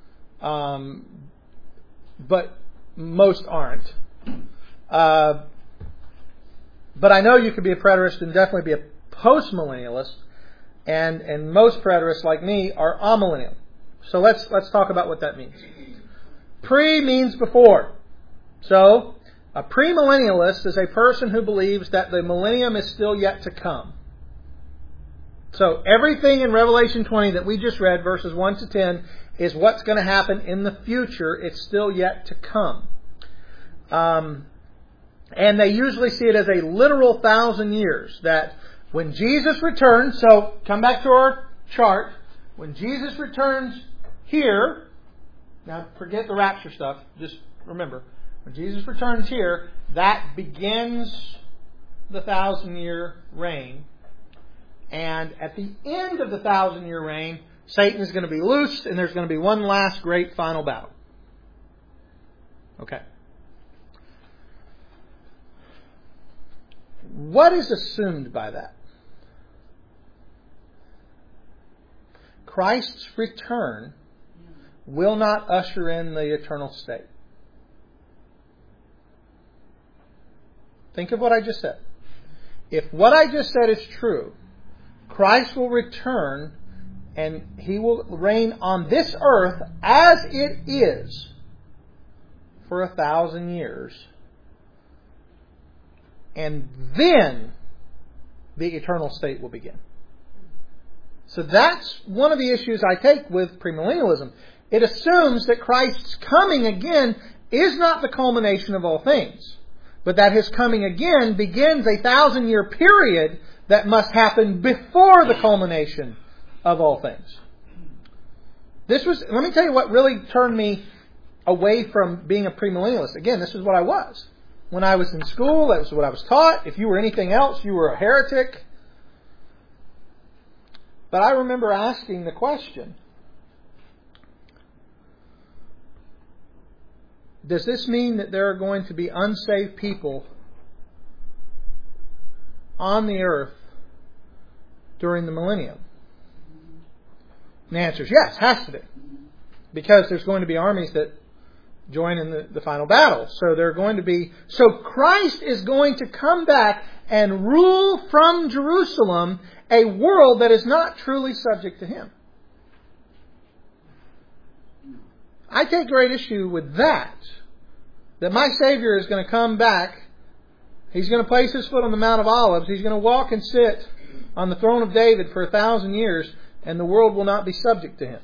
but most aren't. But I know you could be a preterist and definitely be a postmillennialist, and most preterists like me are amillennial. So let's talk about what that means. Pre means before. So a premillennialist is a person who believes that the millennium is still yet to come. So everything in Revelation 20 that we just read, verses 1 to 10, is what's going to happen in the future. It's still yet to come. And they usually see it as a literal 1,000 years. That when Jesus returns, so come back to our chart, when Jesus returns here, now forget the rapture stuff, just remember, when Jesus returns here, that begins the 1,000-year reign. And at the end of the 1,000-year reign, Satan is going to be loosed, and there's going to be one last great final battle. Okay. What is assumed by that? Christ's return will not usher in the eternal state. Think of what I just said. If what I just said is true, Christ will return and He will reign on this earth as it is for 1,000 years. And then the eternal state will begin. So that's one of the issues I take with premillennialism. It assumes that Christ's coming again is not the culmination of all things, but that His coming again begins a 1,000-year period that must happen before the culmination of all things. Let me tell you what really turned me away from being a premillennialist. Again, this is what I was. When I was in school, that was what I was taught. If you were anything else, you were a heretic. But I remember asking the question, does this mean that there are going to be unsaved people on the earth during the millennium? And the answer is yes, has to be. Because there's going to be armies that join in the final battle. So Christ is going to come back and rule from Jerusalem a world that is not truly subject to Him. I take great issue with that my Savior is going to come back. He's going to place His foot on the Mount of Olives. He's going to walk and sit on the throne of David for 1,000 years, and the world will not be subject to Him.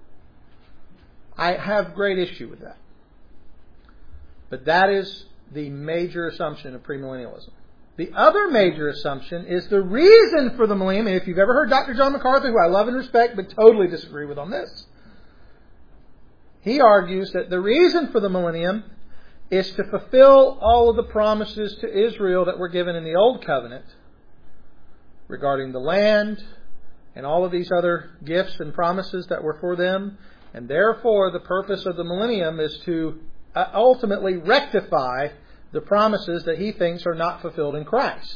I have great issue with that. But that is the major assumption of premillennialism. The other major assumption is the reason for the millennium. And if you've ever heard Dr. John MacArthur, who I love and respect, but totally disagree with on this, he argues that the reason for the millennium is to fulfill all of the promises to Israel that were given in the Old Covenant regarding the land and all of these other gifts and promises that were for them. And therefore, the purpose of the millennium is to ultimately rectify the promises that he thinks are not fulfilled in Christ.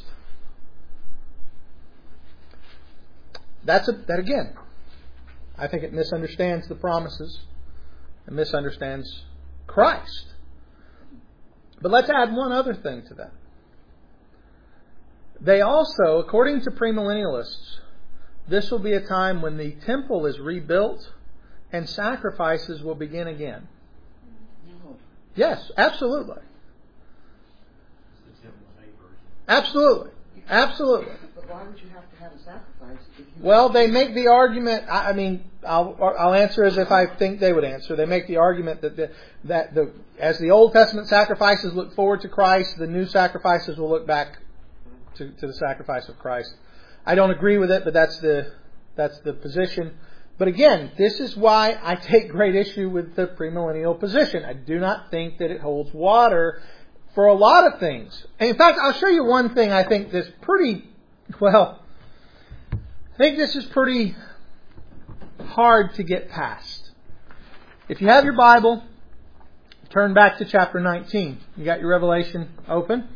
That again, I think it misunderstands the promises and misunderstands Christ. But let's add one other thing to that. They also, according to premillennialists, this will be a time when the temple is rebuilt and sacrifices will begin again. Yes, absolutely. Absolutely. Absolutely. But why would you have to have a sacrifice? Well, they make the argument, I'll answer as if I think they would answer. They make the argument that as the Old Testament sacrifices look forward to Christ, the new sacrifices will look back to the sacrifice of Christ. I don't agree with it, but that's the position. But again, this is why I take great issue with the premillennial position. I do not think that it holds water for a lot of things. And in fact, I'll show you one thing I think that's pretty hard to get past. If you have your Bible, turn back to chapter 19. You got your Revelation open?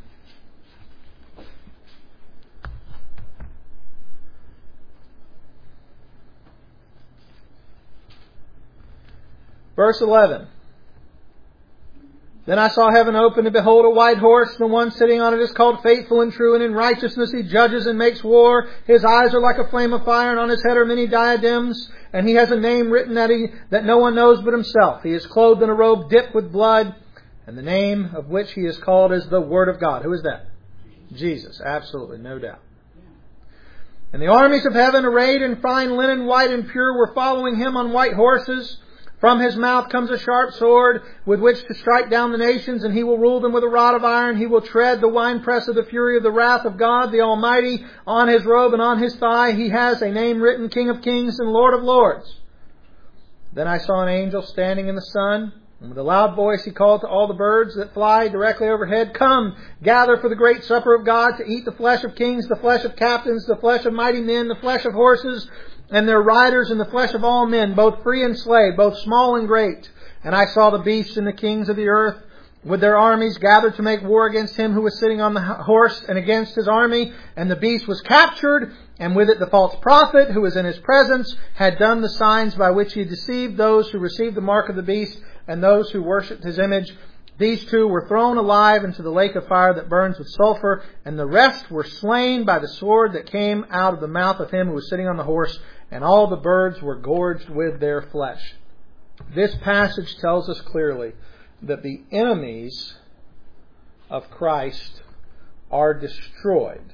Verse 11. Then I saw heaven open, and behold, a white horse. The one sitting on it is called Faithful and True, and in righteousness he judges and makes war. His eyes are like a flame of fire, and on his head are many diadems. And he has a name written that no one knows but himself. He is clothed in a robe dipped with blood, and the name of which he is called is the Word of God. Who is that? Jesus. Absolutely, no doubt. And the armies of heaven, arrayed in fine linen, white and pure, were following him on white horses. From his mouth comes a sharp sword with which to strike down the nations, and he will rule them with a rod of iron. He will tread the winepress of the fury of the wrath of God the Almighty. On his robe and on his thigh he has a name written, King of Kings and Lord of Lords. Then I saw an angel standing in the sun, and with a loud voice he called to all the birds that fly directly overhead, Come, gather for the great supper of God, to eat the flesh of kings, the flesh of captains, the flesh of mighty men, the flesh of horses, and their riders, and the flesh of all men, both free and slave, both small and great. And I saw the beasts and the kings of the earth with their armies gathered to make war against him who was sitting on the horse and against his army. And the beast was captured, and with it the false prophet who was in his presence had done the signs by which he deceived those who received the mark of the beast and those who worshipped his image. These two were thrown alive into the lake of fire that burns with sulfur, and the rest were slain by the sword that came out of the mouth of him who was sitting on the horse, and all the birds were gorged with their flesh. This passage tells us clearly that the enemies of Christ are destroyed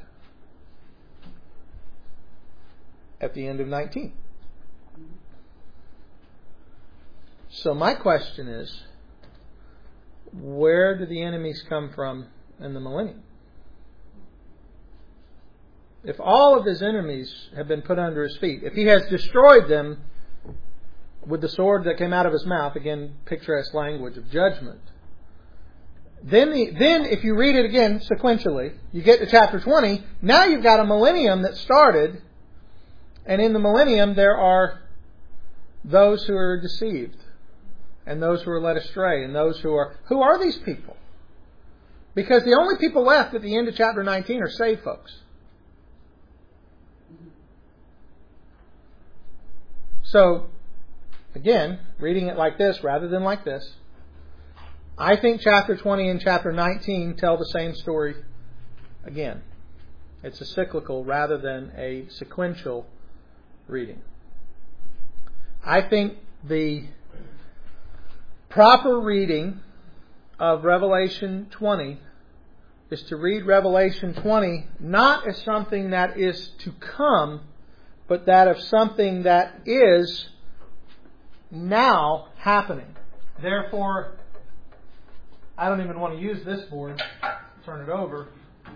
at the end of 19. So my question is, where do the enemies come from in the millennium? If all of His enemies have been put under His feet, if He has destroyed them with the sword that came out of His mouth, again, picturesque language of judgment, then if you read it again sequentially, you get to chapter 20, now you've got a millennium that started, and in the millennium there are those who are deceived, and those who are led astray, and those who are these people? Because the only people left at the end of chapter 19 are saved folks. So, again, reading it like this rather than like this, I think chapter 20 and chapter 19 tell the same story again. It's a cyclical rather than a sequential reading. I think the proper reading of Revelation 20 is to read Revelation 20 not as something that is to come, but that of something that is now happening. Therefore, I don't even want to use this board. Turn it over.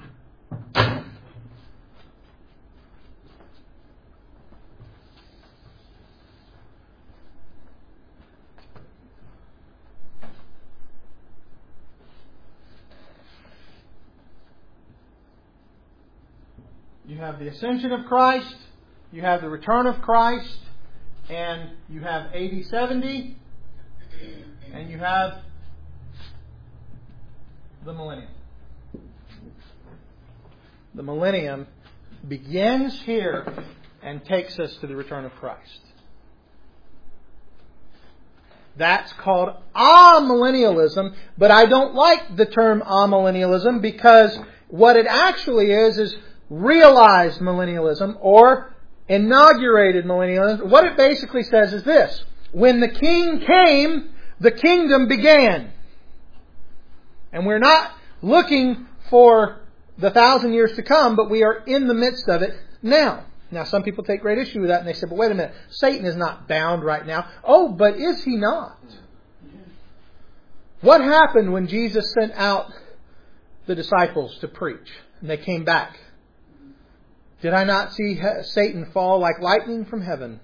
You have the ascension of Christ, you have the return of Christ, and you have AD 70, and you have the millennium. The millennium begins here and takes us to the return of Christ. That's called amillennialism, but I don't like the term amillennialism because what it actually is realized millennialism or inaugurated millennialism. What it basically says is this: when the King came, the kingdom began. And we're not looking for the 1,000 years to come, but we are in the midst of it now. Now, some people take great issue with that, and they say, but wait a minute, Satan is not bound right now. Oh, but is he not? What happened when Jesus sent out the disciples to preach, and they came back? Did I not see Satan fall like lightning from heaven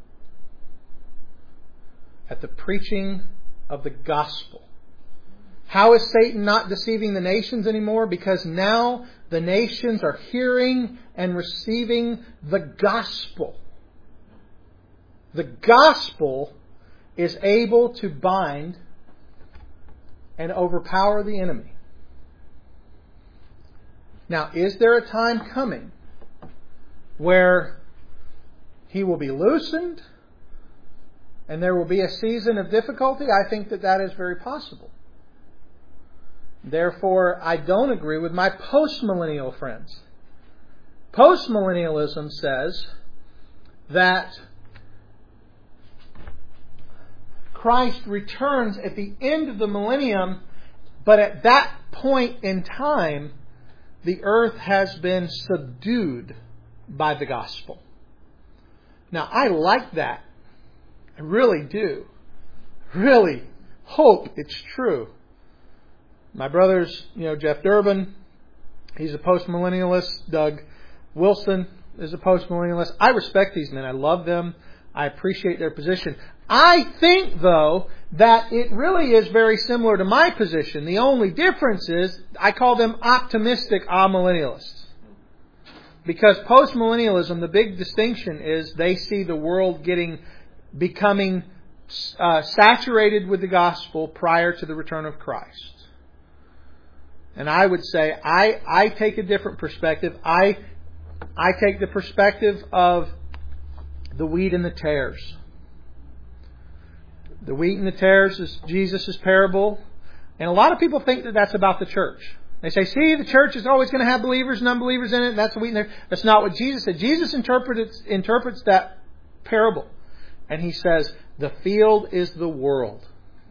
at the preaching of the gospel? How is Satan not deceiving the nations anymore? Because now the nations are hearing and receiving the gospel. The gospel is able to bind and overpower the enemy. Now, is there a time coming where he will be loosened and there will be a season of difficulty? I think that is very possible. Therefore, I don't agree with my postmillennial friends. Postmillennialism says that Christ returns at the end of the millennium, but at that point in time, the earth has been subdued by the gospel. Now, I like that. I really do. Really hope it's true. My brothers, Jeff Durbin, he's a postmillennialist. Doug Wilson is a postmillennialist. I respect these men. I love them. I appreciate their position. I think, though, that it really is very similar to my position. The only difference is I call them optimistic amillennialists. Because postmillennialism, the big distinction is they see the world becoming saturated with the gospel prior to the return of Christ. And I would say I take a different perspective. I take the perspective of the wheat and the tares. The wheat and the tares is Jesus' parable. And a lot of people think that that's about the church. They say, see, the church is always going to have believers and unbelievers in it. And that's the wheat and the tares. That's not what Jesus said. Jesus interprets that parable. And He says, the field is the world.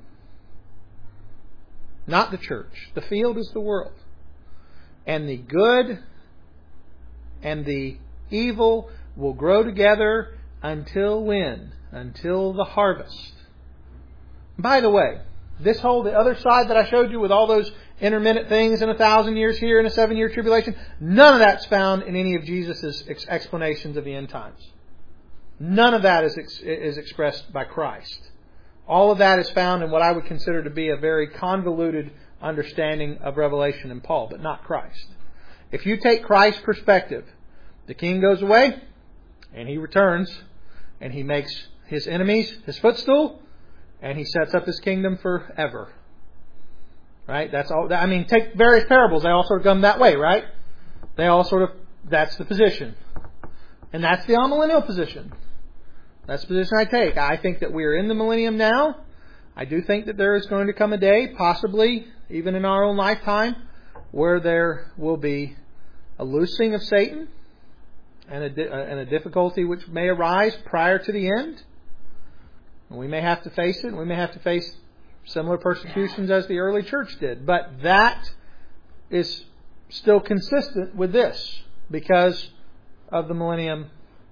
Not the church. The field is the world. And the good and the evil will grow together until when? Until the harvest. By the way, the other side that I showed you with all those intermittent things and 1,000 years here and a 7-year tribulation, none of that's found in any of Jesus' explanations of the end times. None of that is expressed by Christ. All of that is found in what I would consider to be a very convoluted understanding of Revelation in Paul, but not Christ. If you take Christ's perspective, the king goes away and he returns and he makes his enemies his footstool and he sets up his kingdom forever. Right? That's all. I mean, take various parables. They all sort of come that way, right? They all sort of, that's the position. And that's the amillennial position. That's the position I take. I think that we are in the millennium now. I do think that there is going to come a day, possibly even in our own lifetime, where there will be a loosing of Satan and a difficulty which may arise prior to the end. And we may have to face it. We may have to face similar persecutions as the early church did. But that is still consistent with this because of the millennium,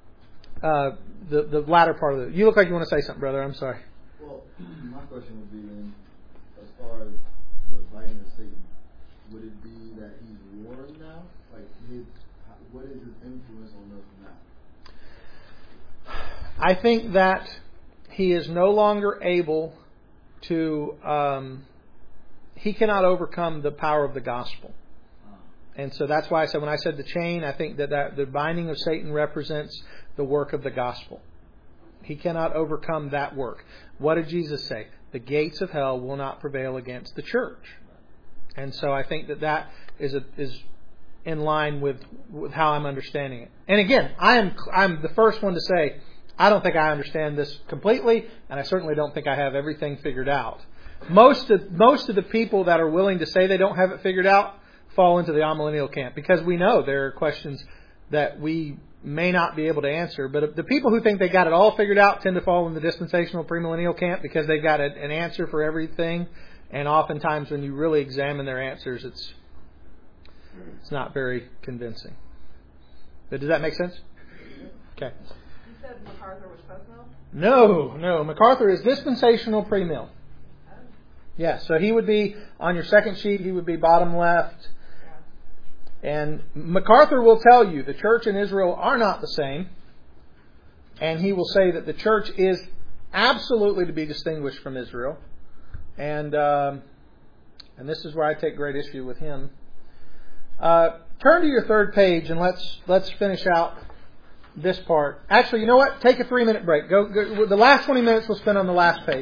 the latter part of it. You look like you want to say something, brother. I'm sorry. Well, my question would be then, as far as the biting of Satan, would it be that he's warring now? Like, what is his influence on us now? I think that he is no longer able to, he cannot overcome the power of the gospel. And so that's why I said, when I said the chain, I think that the binding of Satan represents the work of the gospel. He cannot overcome that work. What did Jesus say? The gates of hell will not prevail against the church. And so I think that is in line with how I'm understanding it. And again, I'm the first one to say, I don't think I understand this completely, and I certainly don't think I have everything figured out. Most of the people that are willing to say they don't have it figured out fall into the amillennial camp, because we know there are questions that we may not be able to answer. But the people who think they got it all figured out tend to fall in the dispensational premillennial camp, because they've got an answer for everything. And oftentimes when you really examine their answers, it's not very convincing. But does that make sense? Okay. You said MacArthur was post-mill? No. MacArthur is dispensational premill. Yes, so he would be, on your second sheet, he would be bottom left. And MacArthur will tell you the church and Israel are not the same. And he will say that the church is absolutely to be distinguished from Israel. And this is where I take great issue with him. Turn to your third page and let's finish out this part. Actually, you know what? Take a 3-minute break. Go. The last 20 minutes we'll spend on the last page.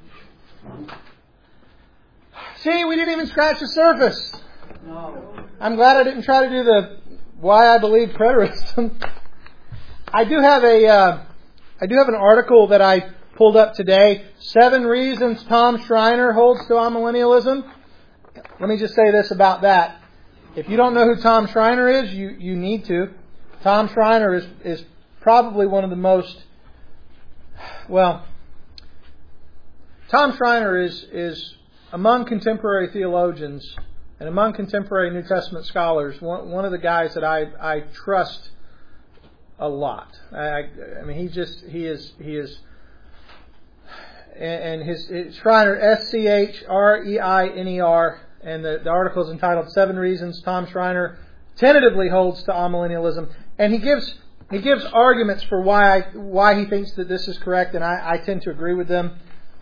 See, we didn't even scratch the surface. No. I'm glad I didn't try to do the why I believe preterism. I do have an article that I pulled up today. 7 reasons Tom Schreiner holds to amillennialism. Let me just say this about that. If you don't know who Tom Schreiner is, you need to. Tom Schreiner is probably one of the most, Tom Schreiner is among contemporary theologians and among contemporary New Testament scholars, one of the guys that I trust a lot. I mean, he is, and his Schreiner, Schreiner, and the article is entitled 7 Reasons Tom Schreiner Tentatively Holds to Amillennialism, and he gives arguments for why he thinks that this is correct, and I tend to agree with them.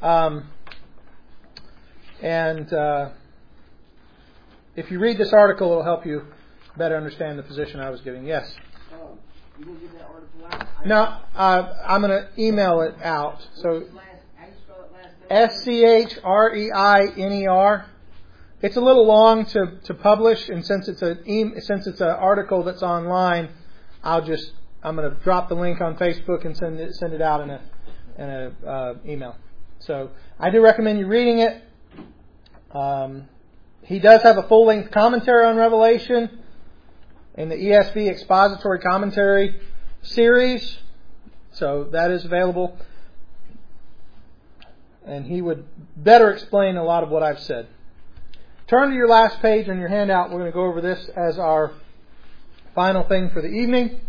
If you read this article, it'll help you better understand the position I was giving. Yes? You going to give that article out? No, I'm going to email it out. So, Schreiner. It's a little long to publish, and since it's an article that's online, I'm going to drop the link on Facebook and send it out in a email. So I do recommend you reading it. He does have a full-length commentary on Revelation in the ESV Expository Commentary series. So that is available. And he would better explain a lot of what I've said. Turn to your last page on your handout. We're going to go over this as our final thing for the evening.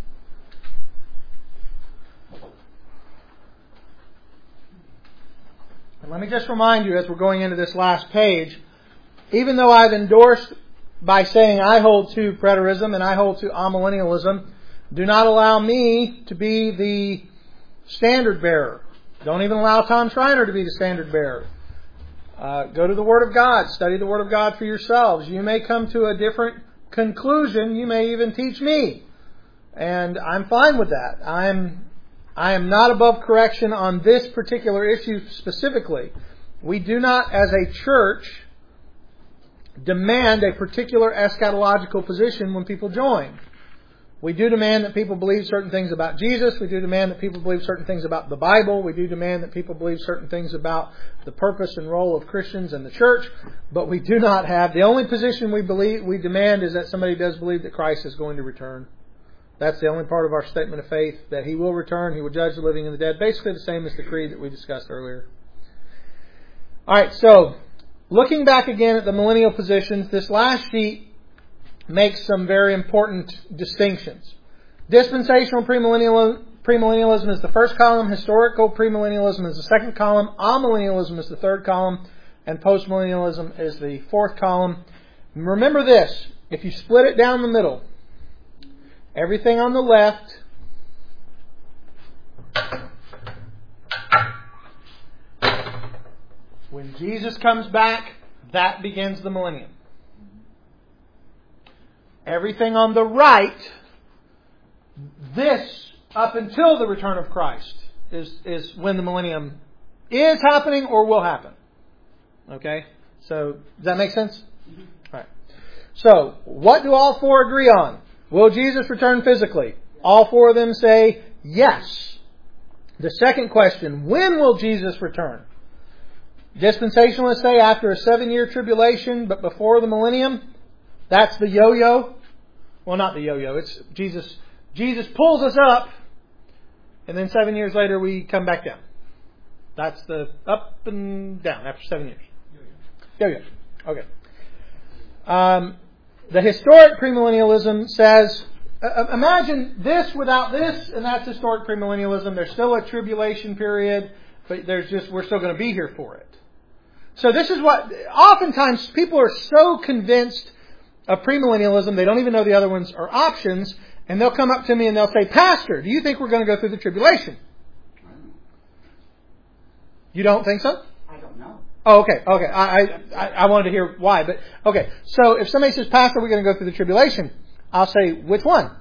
let me just remind you as we're going into this last page, even though I've endorsed by saying I hold to preterism and I hold to amillennialism, do not allow me to be the standard bearer. Don't even allow Tom Schreiner to be the standard bearer. Go to the Word of God. Study the Word of God for yourselves. You may come to a different conclusion. You may even teach me. And I'm fine with that. I am not above correction on this particular issue specifically. We do not, as a church, demand a particular eschatological position when people join. We do demand that people believe certain things about Jesus. We do demand that people believe certain things about the Bible. We do demand that people believe certain things about the purpose and role of Christians in the church. But we do not have, the only position we demand is that somebody does believe that Christ is going to return. That's the only part of our statement of faith, that He will return, He will judge the living and the dead. Basically the same as the creed that we discussed earlier. Alright, so looking back again at the millennial positions, this last sheet makes some very important distinctions. Dispensational premillennialism is the first column, historical premillennialism is the second column, amillennialism is the third column, and postmillennialism is the fourth column. Remember this, if you split it down the middle, everything on the left when Jesus comes back, that begins the millennium. Everything on the right, this up until the return of Christ is when the millennium is happening or will happen. Okay? So, does that make sense? Mm-hmm. All right. So, what do all four agree on? Will Jesus return physically? All four of them say yes. The second question, when will Jesus return? Dispensationalists say after a 7-year tribulation, but before the millennium. That's the yo-yo. Well, not the yo-yo. It's Jesus pulls us up, and then 7 years later we come back down. That's the up and down after 7 years. Yo-yo. Okay. The historic premillennialism says, imagine this without this, and that's historic premillennialism. There's still a tribulation period, but we're still going to be here for it. So this is what, oftentimes people are so convinced of premillennialism, they don't even know the other ones are options, and they'll come up to me and they'll say, Pastor, do you think we're going to go through the tribulation? You don't think so? I don't know. Oh, okay. I wanted to hear why, but okay. So if somebody says, Pastor, we're going to go through the tribulation, I'll say, which one?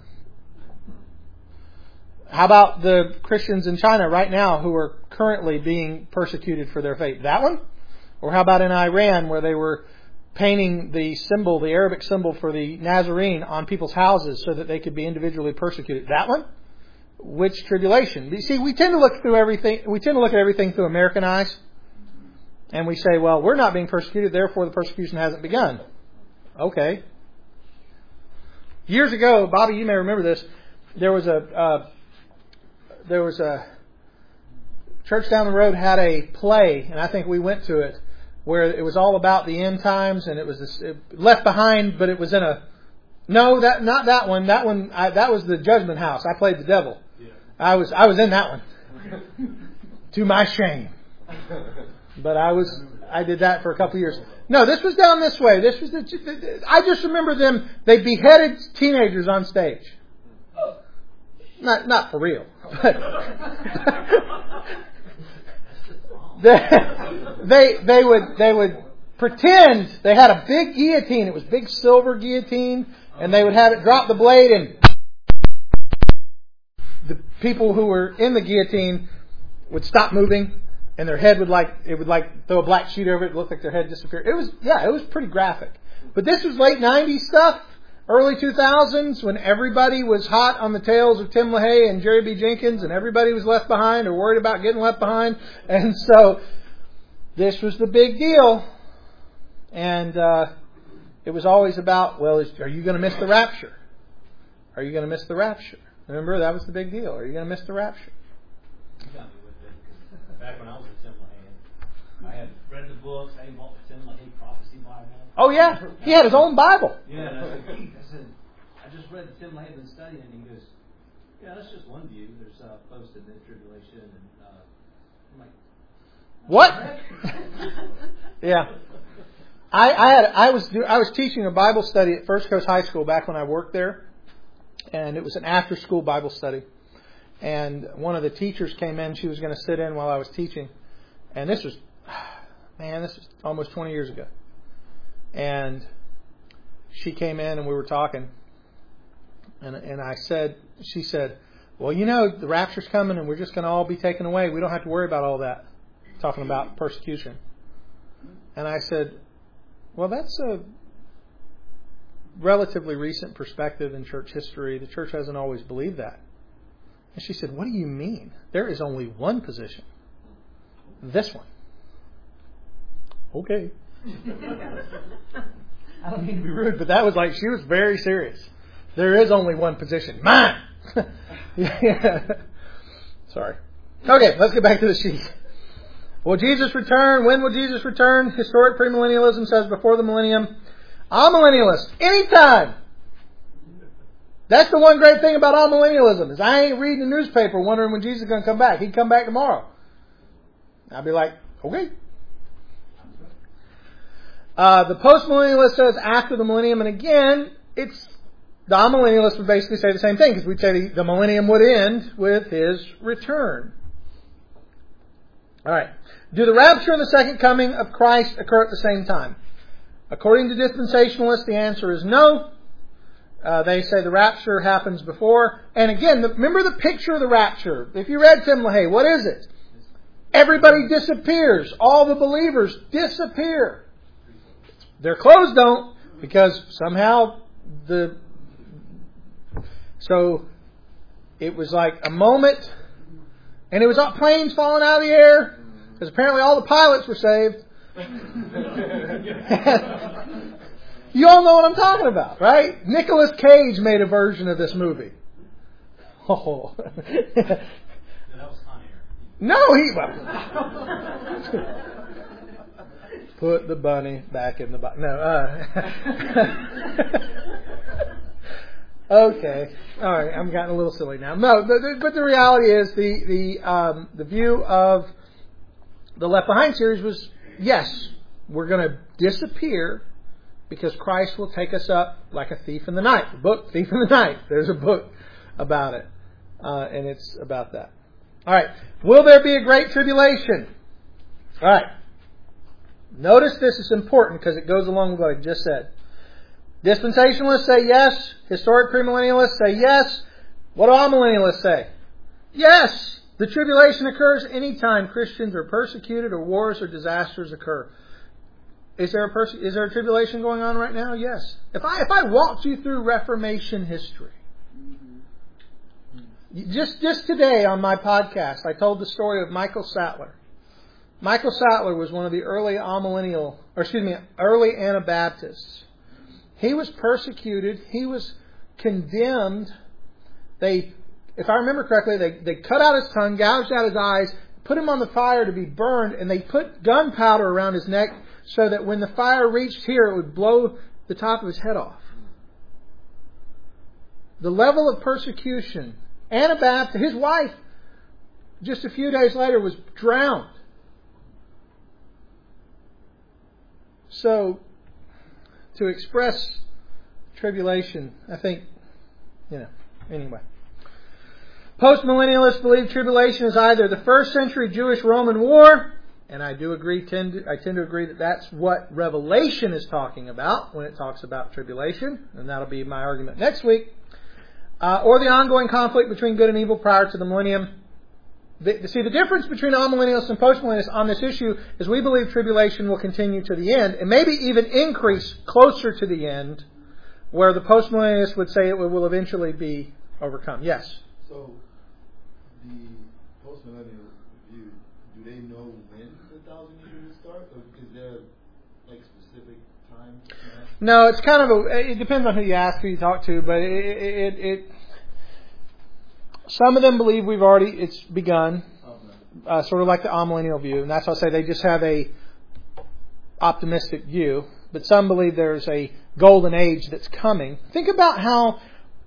How about the Christians in China right now who are currently being persecuted for their faith? That one? Or how about in Iran where they were painting the symbol, the Arabic symbol for the Nazarene on people's houses so that they could be individually persecuted? That one? Which tribulation? You see, we tend to look at everything through American eyes. And we say, well, we're not being persecuted, therefore the persecution hasn't begun. Okay. Years ago, Bobby, you may remember this, there was a church down the road had a play, and I think we went to it, where it was all about the end times, and it was Left Behind, but it was in a... No, not that one. That one, that was the Judgment House. I played the devil. Yeah. I was in that one. To my shame. But I did that for a couple of years. No, this was down this way. This was I just remember them. They beheaded teenagers on stage. Not for real. They would pretend they had a big guillotine. It was a big silver guillotine, and they would have it drop the blade, and the people who were in the guillotine would stop moving. And their head would throw a black sheet over it. It looked like their head disappeared. It was pretty graphic. But this was late 90s stuff, early 2000s, when everybody was hot on the tails of Tim LaHaye and Jerry B. Jenkins, and everybody was left behind or worried about getting left behind. And so this was the big deal. And it was always about, well, are you going to miss the rapture? Are you going to miss the rapture? Remember, that was the big deal. Are you going to miss the rapture? Back when I was at Tim LaHaye, I had read the books. I even bought the Tim LaHaye Prophecy Bible. Oh yeah, he had his own Bible. Yeah, and I said, Keith, I just read the Tim LaHaye, been studying, and he goes, yeah, that's just one view. There's post and then tribulation, and I'm like, what? Yeah. I was teaching a Bible study at First Coast High School back when I worked there, and it was an after-school Bible study. And one of the teachers came in. She was going to sit in while I was teaching, and this was almost 20 years ago. And she came in and we were talking, and she said, well, the rapture's coming and we're just going to all be taken away. We don't have to worry about all that. Talking about persecution. And I said, well, that's a relatively recent perspective in church history. The church hasn't always believed that. And she said, what do you mean? There is only one position. This one. Okay. I don't mean to be rude, but that was like, she was very serious. There is only one position. Mine! Yeah. Sorry. Okay, let's get back to the sheet. Will Jesus return? When will Jesus return? Historic premillennialism says before the millennium. Amillennialist, anytime. That's the one great thing about amillennialism is I ain't reading the newspaper wondering when Jesus is going to come back. He'd come back tomorrow. I'd be like, okay. The postmillennialist says after the millennium, and again, the amillennialist would basically say the same thing because we'd say the millennium would end with His return. All right. Do the rapture and the second coming of Christ occur at the same time? According to dispensationalists, the answer is no. They say the rapture happens before. And again, remember the picture of the rapture. If you read Tim LaHaye, what is it? Everybody disappears. All the believers disappear. Their clothes don't, because somehow so it was like a moment, and it was all planes falling out of the air, because apparently all the pilots were saved. You all know what I'm talking about, right? Nicolas Cage made a version of this movie. Oh. That was Con Air. No, put the bunny back in the box. No. Okay. All right. I'm getting a little silly now. No, but the reality is the view of the Left Behind series was, yes, we're going to disappear because Christ will take us up like a thief in the night. The book, Thief in the Night. There's a book about it. And it's about that. All right. Will there be a great tribulation? All right. Notice this is important because it goes along with what I just said. Dispensationalists say yes. Historic premillennialists say yes. What do amillennialists say? Yes. The tribulation occurs anytime Christians are persecuted or wars or disasters occur. Is there a tribulation going on right now? Yes. If I walked you through Reformation history, just today on my podcast, I told the story of Michael Sattler. Michael Sattler was one of the early early Anabaptists. He was persecuted. He was condemned. If I remember correctly, they cut out his tongue, gouged out his eyes, put him on the fire to be burned, and they put gunpowder around his neck so that when the fire reached here, it would blow the top of his head off. The level of persecution. Anabaptist, his wife, just a few days later, was drowned. So, to express tribulation, I think, anyway. Postmillennialists believe tribulation is either the first century Jewish-Roman war, and I tend to agree that that's what Revelation is talking about when it talks about tribulation, and that'll be my argument next week, or the ongoing conflict between good and evil prior to the millennium. The difference between amillennialists and postmillennialists on this issue is we believe tribulation will continue to the end, and maybe even increase closer to the end, where the postmillennialists would say it will eventually be overcome. Yes? So, the postmillennial view, do they know when the 1,000 years will start? Or is there, specific time? No, it's kind of it depends on who you ask, who you talk to, but some of them believe it's begun, sort of like the amillennial view, and that's why I say they just have a optimistic view. But some believe there's a golden age that's coming. Think about how,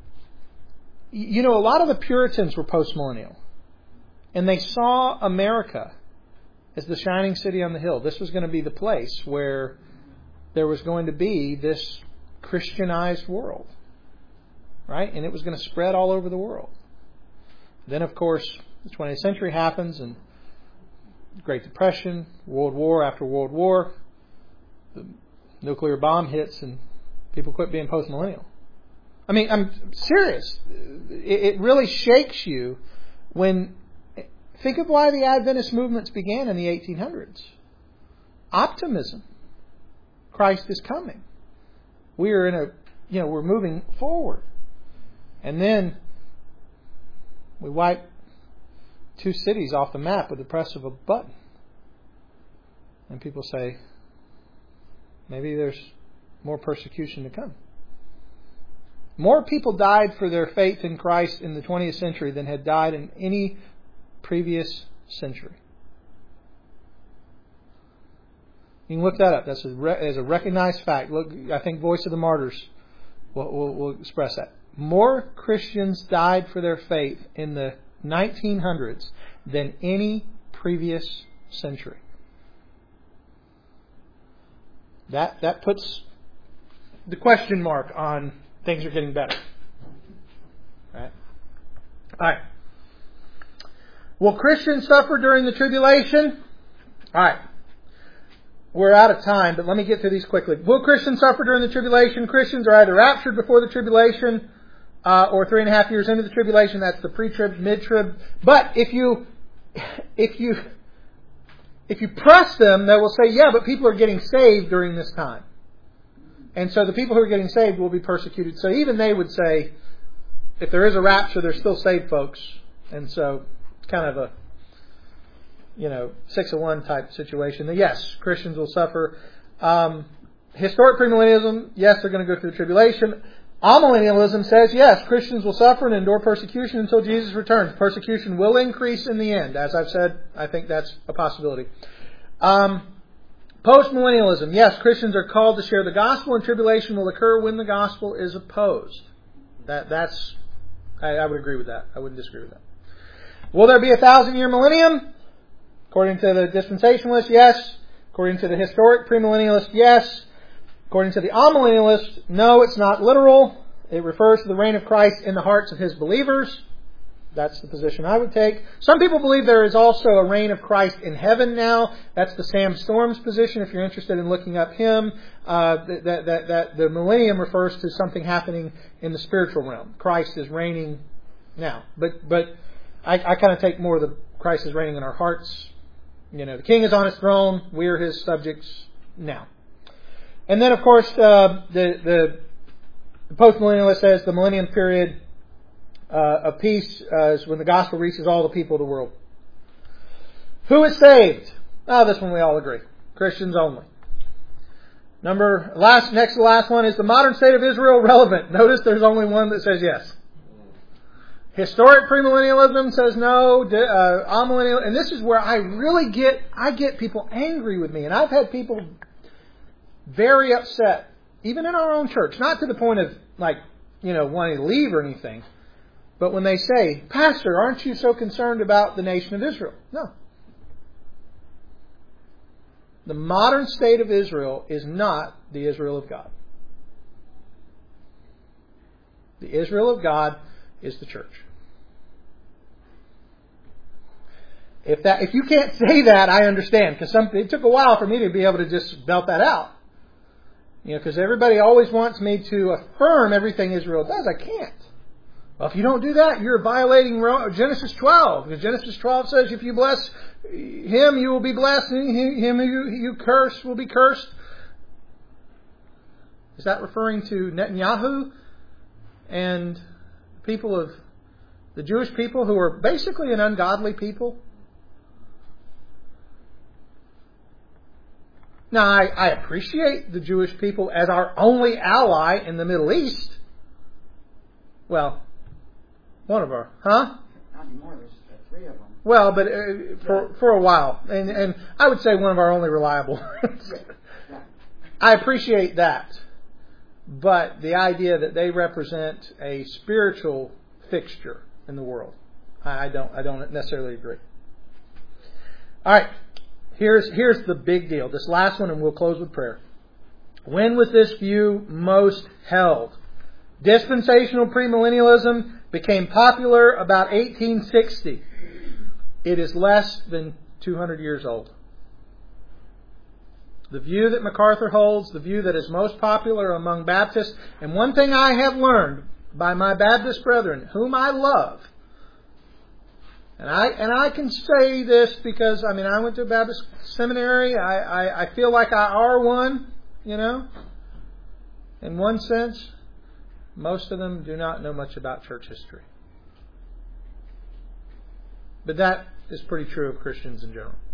a lot of the Puritans were postmillennial, and they saw America as the shining city on the hill. This was going to be the place where there was going to be this Christianized world. Right? And it was going to spread all over the world. Then, of course, the 20th century happens, and Great Depression, World War after World War, the nuclear bomb hits, and people quit being postmillennial. I mean, I'm serious. It really shakes you when... Think of why the Adventist movements began in the 1800s. Optimism. Christ is coming. We're in a... we're moving forward. And then we wipe 2 cities off the map with the press of a button. And people say, maybe there's more persecution to come. More people died for their faith in Christ in the 20th century than had died in any previous century. You can look that up. That's a recognized fact. Look, I think Voice of the Martyrs will express that. More Christians died for their faith in the 1900s than any previous century. That puts the question mark on things are getting better. All right. Will Christians suffer during the tribulation? All right. We're out of time, but let me get through these quickly. Will Christians suffer during the tribulation? Christians are either raptured before the tribulation or 3.5 years into the tribulation. That's the pre-trib, mid-trib. But if you press them, they will say, yeah, but people are getting saved during this time. And so the people who are getting saved will be persecuted. So even they would say, if there is a rapture, there's still saved folks. And so it's kind of a 6-1 type situation. Yes, Christians will suffer. Historic premillennialism, yes, they're going to go through the tribulation. Amillennialism says, yes, Christians will suffer and endure persecution until Jesus returns. Persecution will increase in the end. As I've said, I think that's a possibility. Postmillennialism, yes, Christians are called to share the gospel, and tribulation will occur when the gospel is opposed. I would agree with that. I wouldn't disagree with that. Will there be a 1,000-year millennium? According to the dispensationalist, yes. According to the historic premillennialist, yes. According to the amillennialist, no, it's not literal. It refers to the reign of Christ in the hearts of His believers. That's the position I would take. Some people believe there is also a reign of Christ in heaven now. That's the Sam Storms position. If you're interested in looking up him, that the millennium refers to something happening in the spiritual realm. Christ is reigning now. But I kind of take more of the Christ is reigning in our hearts. The King is on His throne. We're His subjects now. And then, of course, the postmillennialist says the millennium period of peace is when the gospel reaches all the people of the world. Who is saved? This one we all agree. Christians only. Next to the last one, is the modern state of Israel relevant? Notice there's only one that says yes. Historic premillennialism says no. Amillennial, and this is where I really get people angry with me, and I've had people very upset, even in our own church, not to the point of wanting to leave or anything, but when they say, "Pastor, aren't you so concerned about the nation of Israel?" No. The modern state of Israel is not the Israel of God. The Israel of God is the church. If you can't say that, I understand, because it took a while for me to be able to just belt that out. Because everybody always wants me to affirm everything Israel does. I can't. Well, if you don't do that, you're violating Genesis 12. Because Genesis 12 says, if you bless him, you will be blessed, and him who you curse will be cursed. Is that referring to Netanyahu and people of the Jewish people who are basically an ungodly people? Now, I appreciate the Jewish people as our only ally in the Middle East. Well, one of our, Not anymore. There's 3 of them. Well, but for a while, and I would say one of our only reliable ones. Yeah. I appreciate that, but the idea that they represent a spiritual fixture in the world, I don't necessarily agree. All right. Here's the big deal. This last one, and we'll close with prayer. When was this view most held? Dispensational premillennialism became popular about 1860. It is less than 200 years old. The view that MacArthur holds, the view that is most popular among Baptists, and one thing I have learned by my Baptist brethren, whom I love, and I can say this because, I went to a Baptist seminary. I feel like I are one, in one sense. Most of them do not know much about church history. But that is pretty true of Christians in general.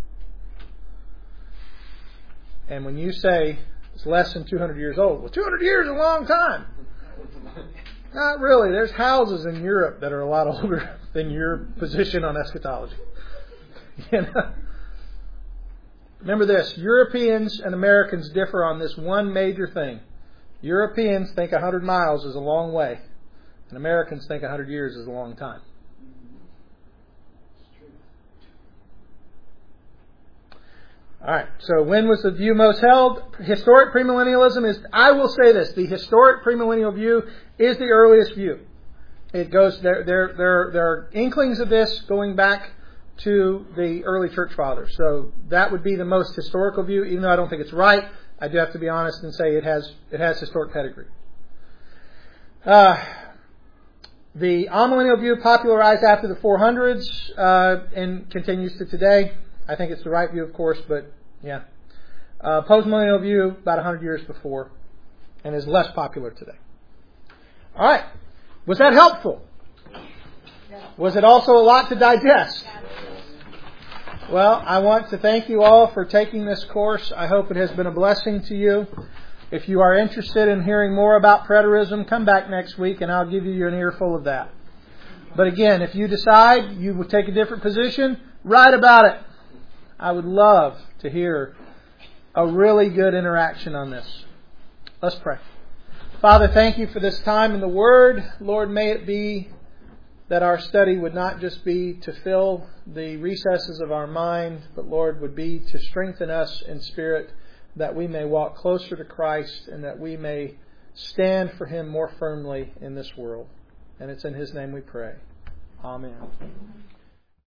And when you say it's less than 200 years old, well, 200 years is a long time. Not really. There's houses in Europe that are a lot older than your position on eschatology. Remember this, Europeans and Americans differ on this one major thing. Europeans think 100 miles is a long way, and Americans think 100 years is a long time. All right, so when was the view most held? Historic premillennialism is, I will say this, the historic premillennial view is the earliest view. It goes, there are inklings of this going back to the early church fathers. So that would be the most historical view, even though I don't think it's right. I do have to be honest and say it has historic pedigree. The amillennial view popularized after the 400s and continues to today. I think it's the right view, of course, but yeah. Postmillennial view about 100 years before and is less popular today. All right. Was that helpful? Was it also a lot to digest? Well, I want to thank you all for taking this course. I hope it has been a blessing to you. If you are interested in hearing more about preterism, come back next week and I'll give you an earful of that. But again, if you decide you will take a different position, write about it. I would love to hear a really good interaction on this. Let's pray. Father, thank you for this time in the Word. Lord, may it be that our study would not just be to fill the recesses of our mind, but Lord, would be to strengthen us in spirit, that we may walk closer to Christ and that we may stand for Him more firmly in this world. And it's in His name we pray. Amen.